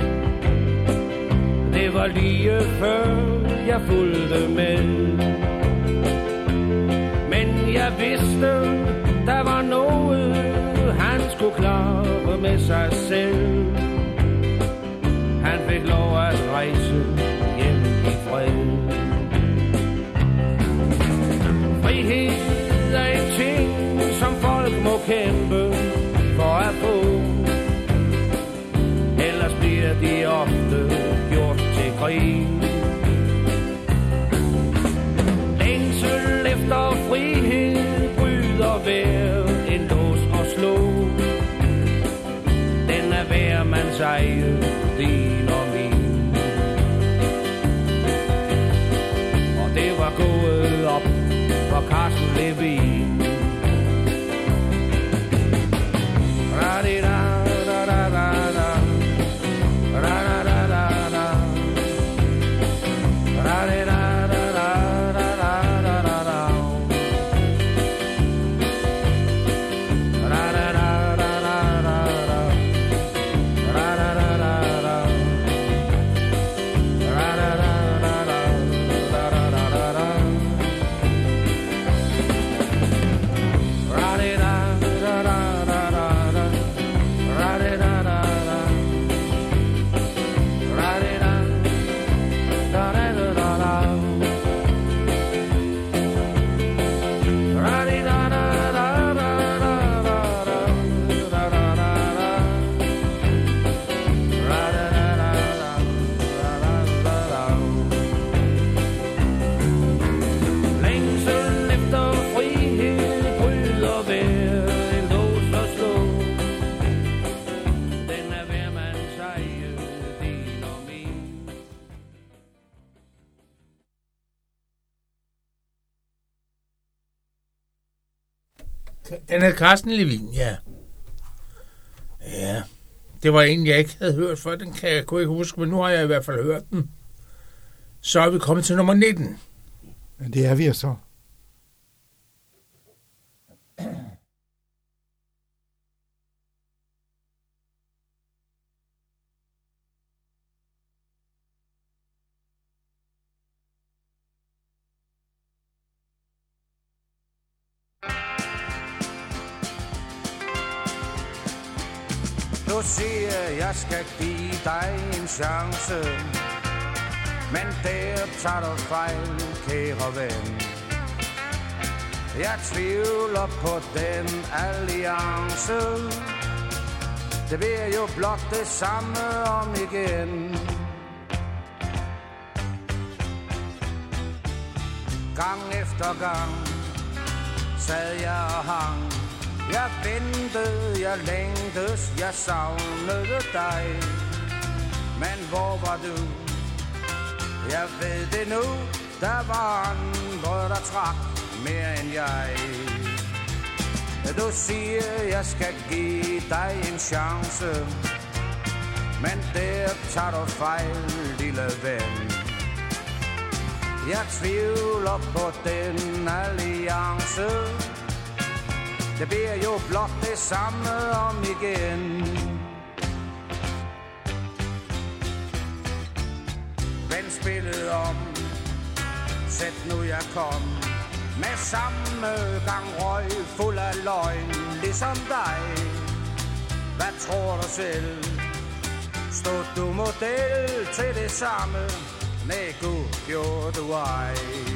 Speaker 3: Det var lige før jeg fulgte med. Men jeg vidste, der var noget, han skulle klare med sig selv. Han fik lov at rejse hjem i fred. Frihed er en ting, som folk må kæmpe for at få. Ellers bliver de ofte gjort til grin. Længsel efter frihed bryder hver en lås og slå. Den er hver mands eje, din og min. Og det var gået op for Carsten Levin.
Speaker 1: Den hed Carsten Levin, ja. Ja, det var en, jeg ikke havde hørt før. Den kunne jeg ikke huske, men nu har jeg i hvert fald hørt den. Så er vi kommet til nummer 19.
Speaker 5: Men det er vi så.
Speaker 4: Du siger, jeg skal give dig en chance, men der tager du fejl, kære ven. Jeg tvivler på den alliance. Det bliver jo blot det samme om igen. Gang efter gang sad jeg og hang. Jeg ventede, jeg længtes, jeg savnede dig. Men hvor var du? Jeg ved det nu. Der var andre, der trak mere end jeg. Du siger, jeg skal give dig en chance, men der tager du fejl, lille ven. Jeg tvivler på den alliance. Det bliver jo blot det samme om igen. Vend spillet om, sæt nu jeg kom. Med samme gang røg, fuld af løgn, ligesom dig. Hvad tror du selv? Stod du model til det samme? Nej, Gud, gjorde du ej.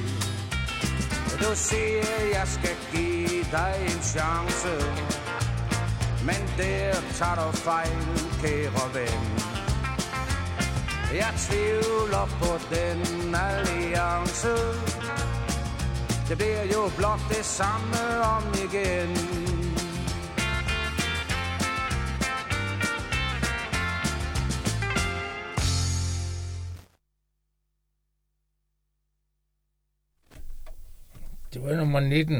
Speaker 4: Du siger, jeg skal give dig en chance, men der tager du fejl, kære ven. Jeg tvivler på den alliance. Det bliver jo blot det samme om igen.
Speaker 1: Det var nummer 19.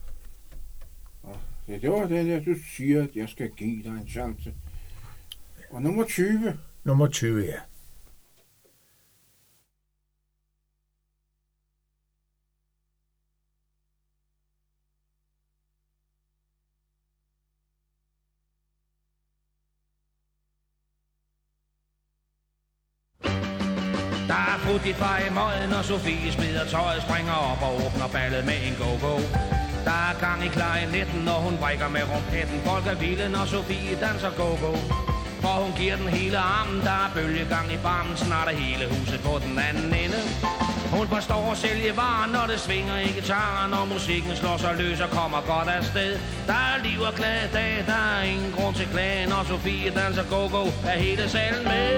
Speaker 2: Ja, det var den der, du siger, at jeg skal give dig en chance. Og nummer 20.
Speaker 1: Nummer 20, ja.
Speaker 3: Der er fut i far i møden, og Sofie smider tøjet, springer op og åbner ballet med en go-go. Der er gang i klarinetten, når hun brækker med rumpetten. Folk er vilde, når Sofie danser go-go. For hun giver den hele armen, der er bølgegang i barmen. Snart er hele huset på den anden ende. Hun forstår at sælge varen, når det svinger i gitaren. Når musikken slår sig løs og kommer godt afsted. Der er liv og glade dag, der er ingen grund til klage. Når Sofie danser go-go, er hele salen med.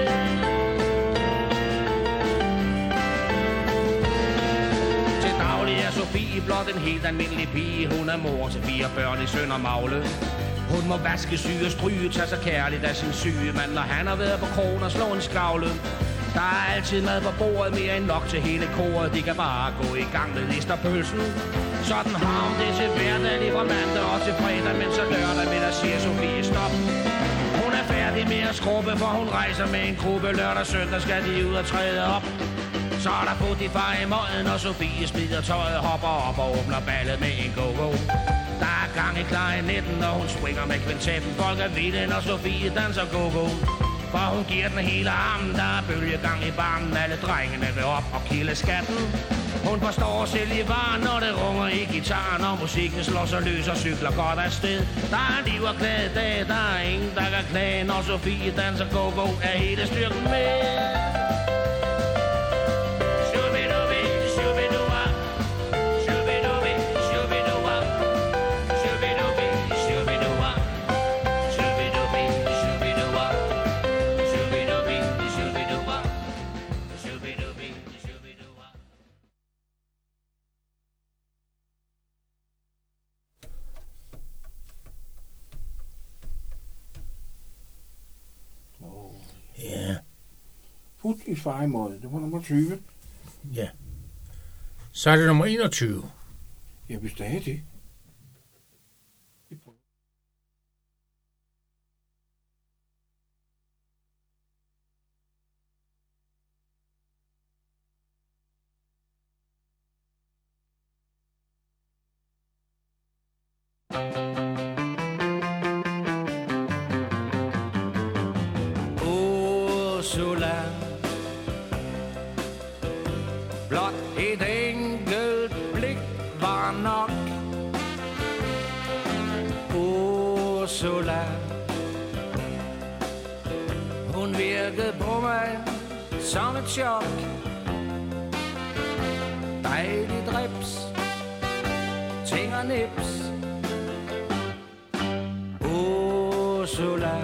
Speaker 3: Sofie blot en helt almindelig pige. Hun er mor til 4 børn i Søndermagle. Hun må vaske, syge og stryge, tage sig kærligt af sin syge mand, når han har været på krogen og slå en skavle. Der er altid mad på bordet, mere end nok til hele koret. De kan bare gå i gang med listerpølsen. Sådan har hun det til hverdag, lige fra mandag og til fredag. Men så lørdag middag siger Sofie stop. Hun er færdig med at skrubbe, for hun rejser med en gruppe. Lørdag søndag skal de ud og træde op. Så er der fut i far i møden, og Sofie smider tøjet, hopper op og åbner ballet med en go-go. Der er gang i klarinetten, når hun springer med kvintetten. Folk er vilde, når Sofie danser go-go. For hun giver den hele armen, der er bølgegang i barmen. Alle drengene vil op og kilde skatten. Hun forstår at sælge varen, når det runger i gitaren. Og musikken slår sig løs og cykler godt afsted. Der er liv og glade dag, der er ingen, der kan klage. Når Sofie danser go-go, er hele styrken med.
Speaker 2: Fut i far i møden, det var nummer 20.
Speaker 1: Ja. Så er det nummer 21.
Speaker 2: Ja, hvis det er det.
Speaker 4: Ursula. Hun virkede på mig som et chok. Dejligt rips, ting og nips. Ursula.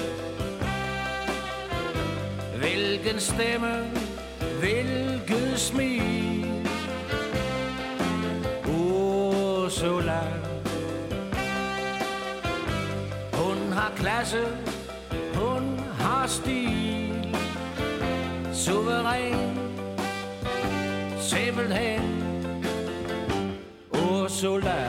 Speaker 4: Hvilken stemme, hvilket smil. Ursula. Hun har klasse, hun har stil. Suveræn, simpelthen. Ursula.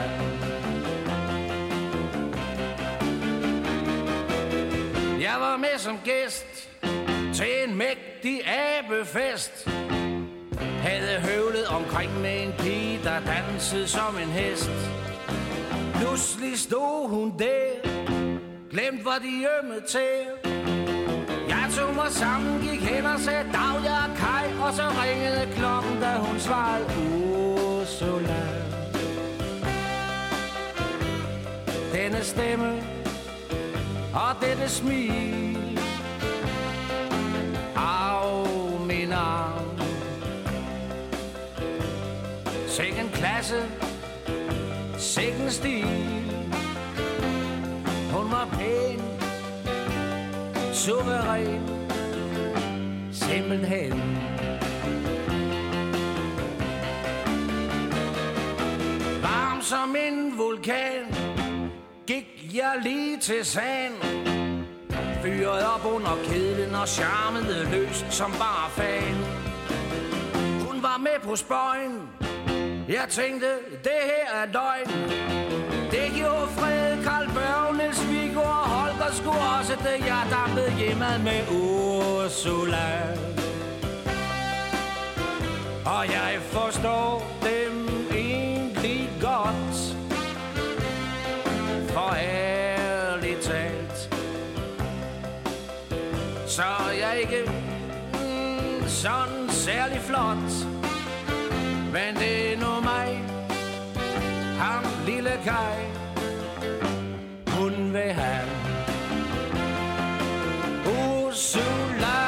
Speaker 4: Jeg var med som gæst til en mægtig abefest. Havde høvlet omkring med en pige, der dansede som en hest. Pludselig stod hun der, glemt var de ømme til. Jeg tog mig sammen, gik hen og sagde dag, jeg er Kai. Og så ringede klokken, da hun svarede Ursula. Denne stemme og dette smil. Au, min arm. Sikken klasse, sikken stil. Hun var pæn, suveræn, simpelthen. Varm som en vulkan, gik jeg lige til sand. Fyrede op under kedlen og charmede løs som bare fan. Hun var med på spøjen. Jeg tænkte, det her er løgn. Det gjorde Fred, Carl Børge, Niels Viggo og Holger skulle også det. Jeg dampede hjemad med Ursula. Og jeg forstår dem egentlig godt. For ærligt talt, så er jeg ikke sådan særlig flot. Men det er nu mig, ham lille Kai, hun vil have Ursula.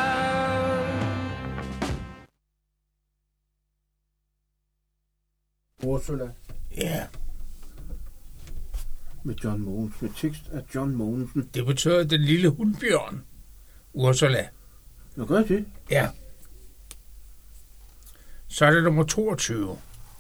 Speaker 2: Ursula.
Speaker 1: Ja.
Speaker 2: Med John Mogensen. Med tekst af John Mogensen.
Speaker 1: Det betyder den lille hundbjørn. Ursula.
Speaker 2: Nå, gør det?
Speaker 1: Ja. Så er det nummer 22.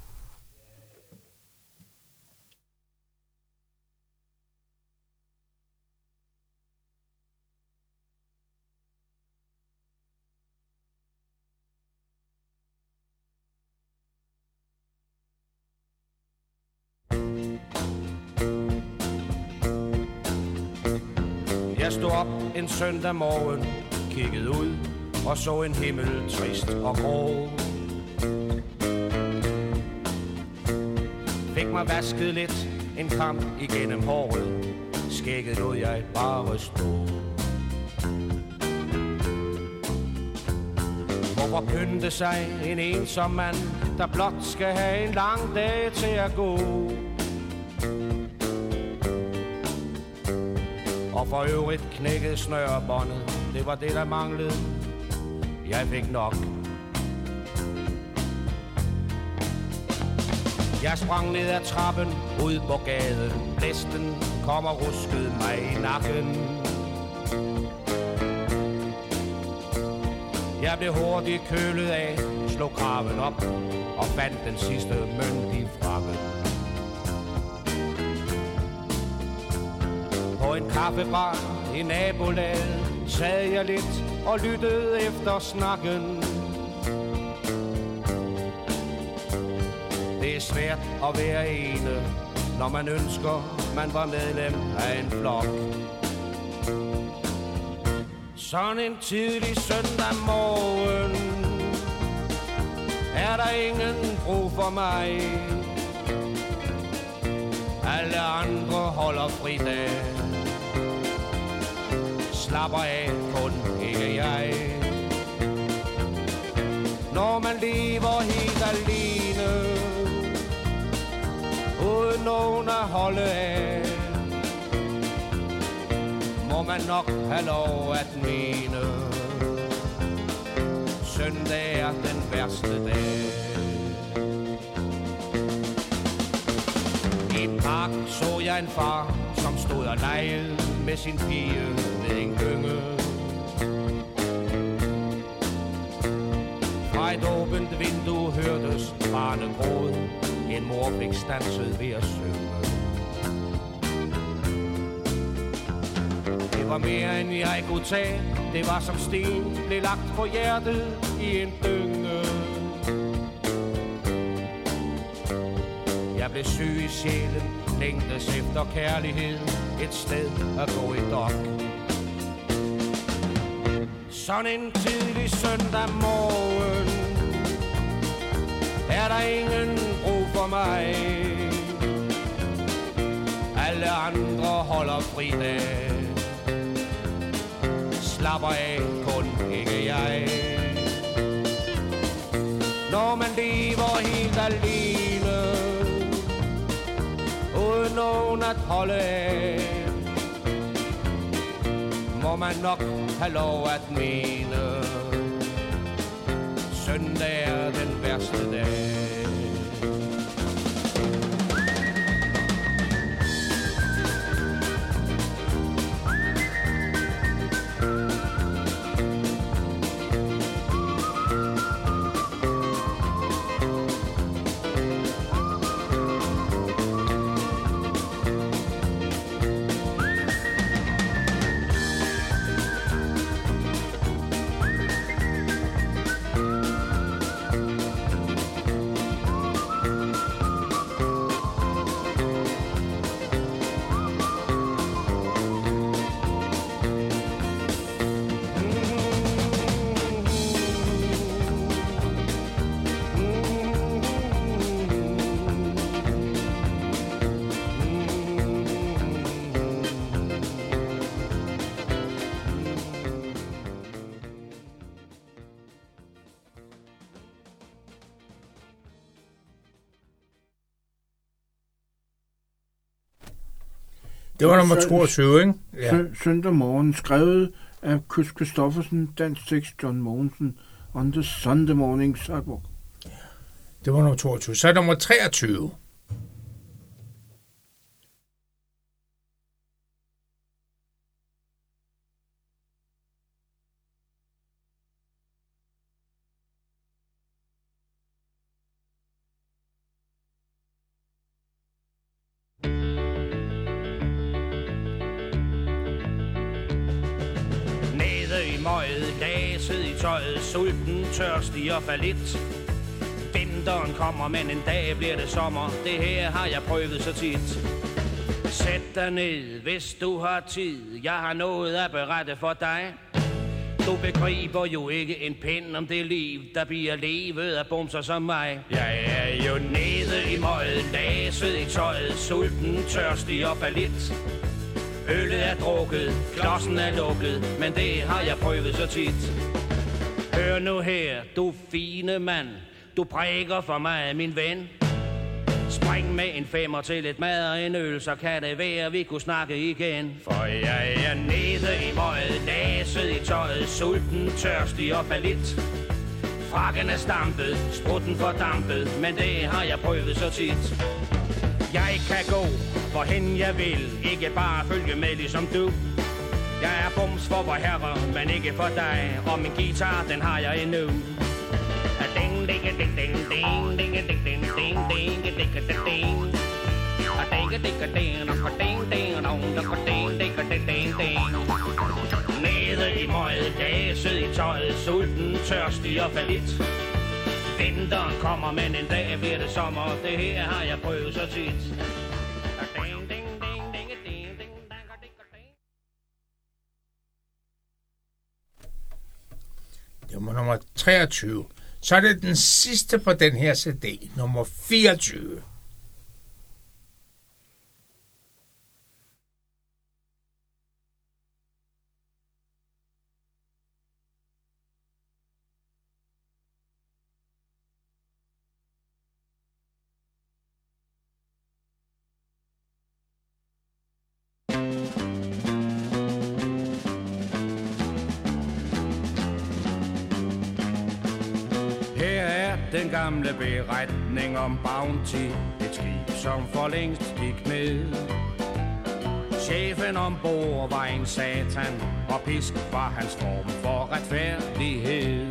Speaker 4: Jeg stod op en søndag morgen, kiggede ud og så en himmel trist og grå. Fik mig vasket lidt, en kamp igennem håret. Skægget lod jeg bare stå. Hvorfor pynte sig en ensom mand, der blot skal have en lang dag til at gå? Og for øvrigt knækkede snørebåndet, det var det der manglede. Jeg fik nok. Jeg sprang ned ad trappen, ud på gaden. Blæsten kom og ruskede mig i nakken. Jeg blev hurtigt kølet af, slog kraven op og fandt den sidste mønt i frakken. På en kaffebar i nabolaget sad jeg lidt og lyttede efter snakken. Det er svært at være ene, når man ønsker, man var medlem af en flok. Sådan en tidlig søndag morgen er der ingen brug for mig. Alle andre holder fridag, slapper af, kun ikke jeg. Når man lever helt alene, uden nogen at holde af,
Speaker 3: må man nok have lov at mene. Søndag er den værste dag. I en park så jeg en far, som stod og legede med sin pige ved en gynge. Fra et åbent vindue hørtes barnegråd. En mor fik standset ved at synge. Det var mere end jeg kunne tage. Det var som sten blev lagt på hjertet i en dynge. Jeg blev syg i sjælen, længtes efter kærlighed, et sted at gå i dok. Sådan en tidlig søndag morgen er der ingen brug for mig. Alle andre holder fridag. Slapper af, kun ikke jeg. Når man lever helt alene, uden nogen at holde af, må man nok have lov at mene. Søndag er den værste dag.
Speaker 1: Det var nummer 22, ikke? Ja.
Speaker 2: Søndag morgen, skrevet af Kys Kristoffersen, dansk tekst John Mogensen, on the Sunday morning sidewalk.
Speaker 1: Det var nummer 22. Så er nummer 23.
Speaker 3: Læset i tøjet, sulten, tørstig og fallit. Vinteren kommer, men en dag bliver det sommer. Det her har jeg prøvet så tit. Sæt dig ned, hvis du har tid. Jeg har noget at berette for dig. Du begriber jo ikke en pind om det liv, der bliver levet af bumser som mig. Jeg er jo nede i møget, læset i tøjet, sulten, tørstig og fallit. Øllet er drukket, klodsen er lukket, men det har jeg prøvet så tit. Hør nu her, du fine mand, du prikker for mig, min ven. Spring med en femmer til et mad og en øl, så kan det være, vi kunne snakke igen. For jeg er nede i møget, læset i tøjet, sulten, tørstig og fallit. Frakken er stampet, sprutten fordampet, men det har jeg prøvet så tit. Jeg kan gå, hvorhen jeg vil, ikke bare følge med ligesom du. Jeg er bums for vor herre, men ikke for dig, og min guitar, den har jeg endnu. Ding ding ding ding ding ding ding ding ding ding ding ding ding ding ding ding. Nede i møget, læset i tøjet, sulten, tørstig og fallit. Vinteren kommer, men en dag bliver det sommer. Det her har jeg prøvet så tit.
Speaker 1: Det var nummer 23. Så er det den sidste på den her CD, nummer 24.
Speaker 4: den gamle beretning om Bounty, et skib som for længst gik ned. Chefen ombord var en satan, og pisk var hans form for retfærdighed.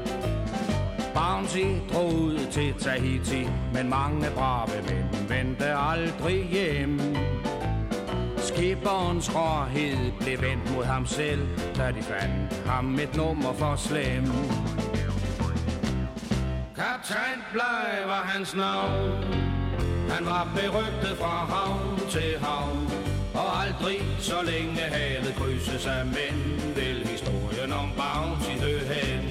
Speaker 4: Bounty drog ud til Tahiti, men mange brave mænd vendte aldrig hjem. Skipperens råhed blev vendt mod ham selv, da de fandt ham et nummer for slem. Kaptajn Bligh var hans navn. Han var berygtet fra havn til havn, og aldrig så længe havet krydses af mænd, vil historien om Bounty dø hen.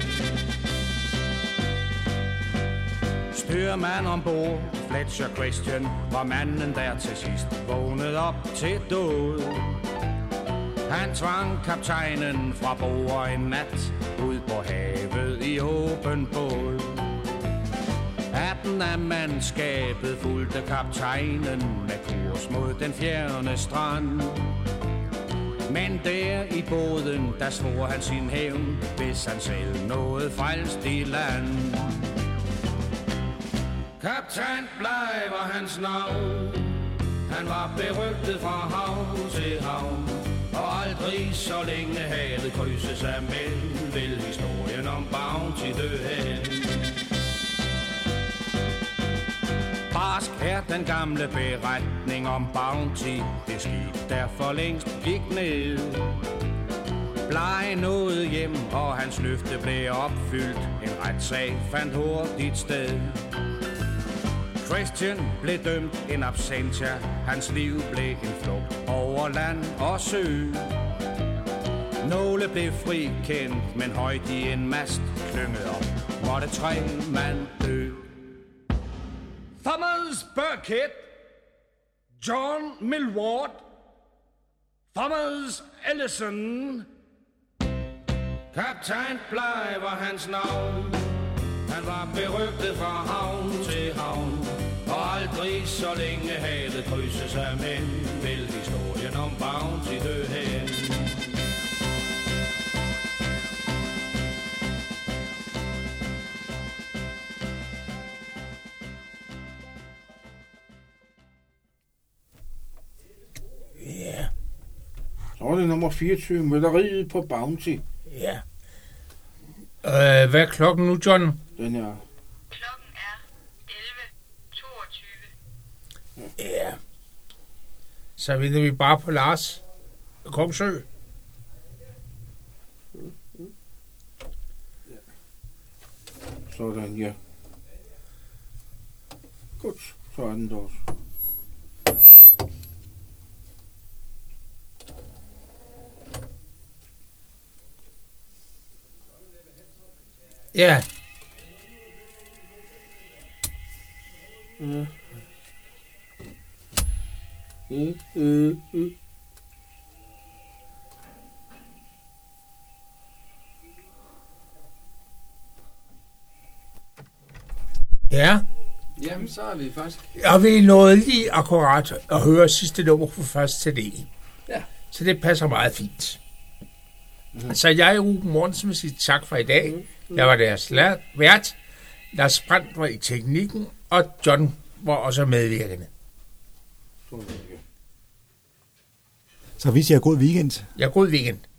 Speaker 4: Styrmand ombord, Fletcher Christian, var manden der til sidst vågnede op til død. Han tvang kaptajnen fra bord en nat ud på havet i åben båd. 18 af mandskabet fulgte kaptajnen med kurs mod den fjerne strand. Men der i båden, der svor han sin hævn, hvis han selv nåede frelst i land. Kaptajn Bligh var hans navn. Han var berygtet fra havn til havn, og aldrig så længe havet krydses af mænd, vil historien om Bounty dø hen. Barsk er den gamle beretning om Bounty, det skib der for længst gik ned. Bligh nåede hjem, og hans løfte blev opfyldt. En retssag fandt hurtigt sted. Christian blev dømt in absentia. Hans liv blev en flugt over land og sø. Nogle blev frikendt, men højt i en mast klynget op, måtte 3 mand dø. Thomas Burkitt, John Millward, Thomas Ellison. Kaptajn Bligh var hans navn. Han var berygtet fra havn til havn, og aldrig så længe havet krydses af mænd, vil historien om Bounty dø hen.
Speaker 1: Ja.
Speaker 2: Så er det nummer 24, mølleriet på Bounty.
Speaker 1: Ja. Hvad er klokken nu, John?
Speaker 2: Den er...
Speaker 7: Klokken er 11:22.
Speaker 1: Ja. Så venter vi bare på Lars Kongsø.
Speaker 2: Sådan, ja. Godt, så er den der også.
Speaker 1: Ja. Ja.
Speaker 6: Jamen, så er vi faktisk...
Speaker 1: Og vi nåede lige akkurat at høre sidste nummer på første CD.
Speaker 6: Ja.
Speaker 1: Så det passer meget fint. Så jeg, Ruben Mortensen, vil sige tak for i dag. Jeg var deres vært. Lars Brandt var i teknikken, og John var også medvirkende.
Speaker 5: Så vi siger god weekend.
Speaker 1: Ja, god weekend.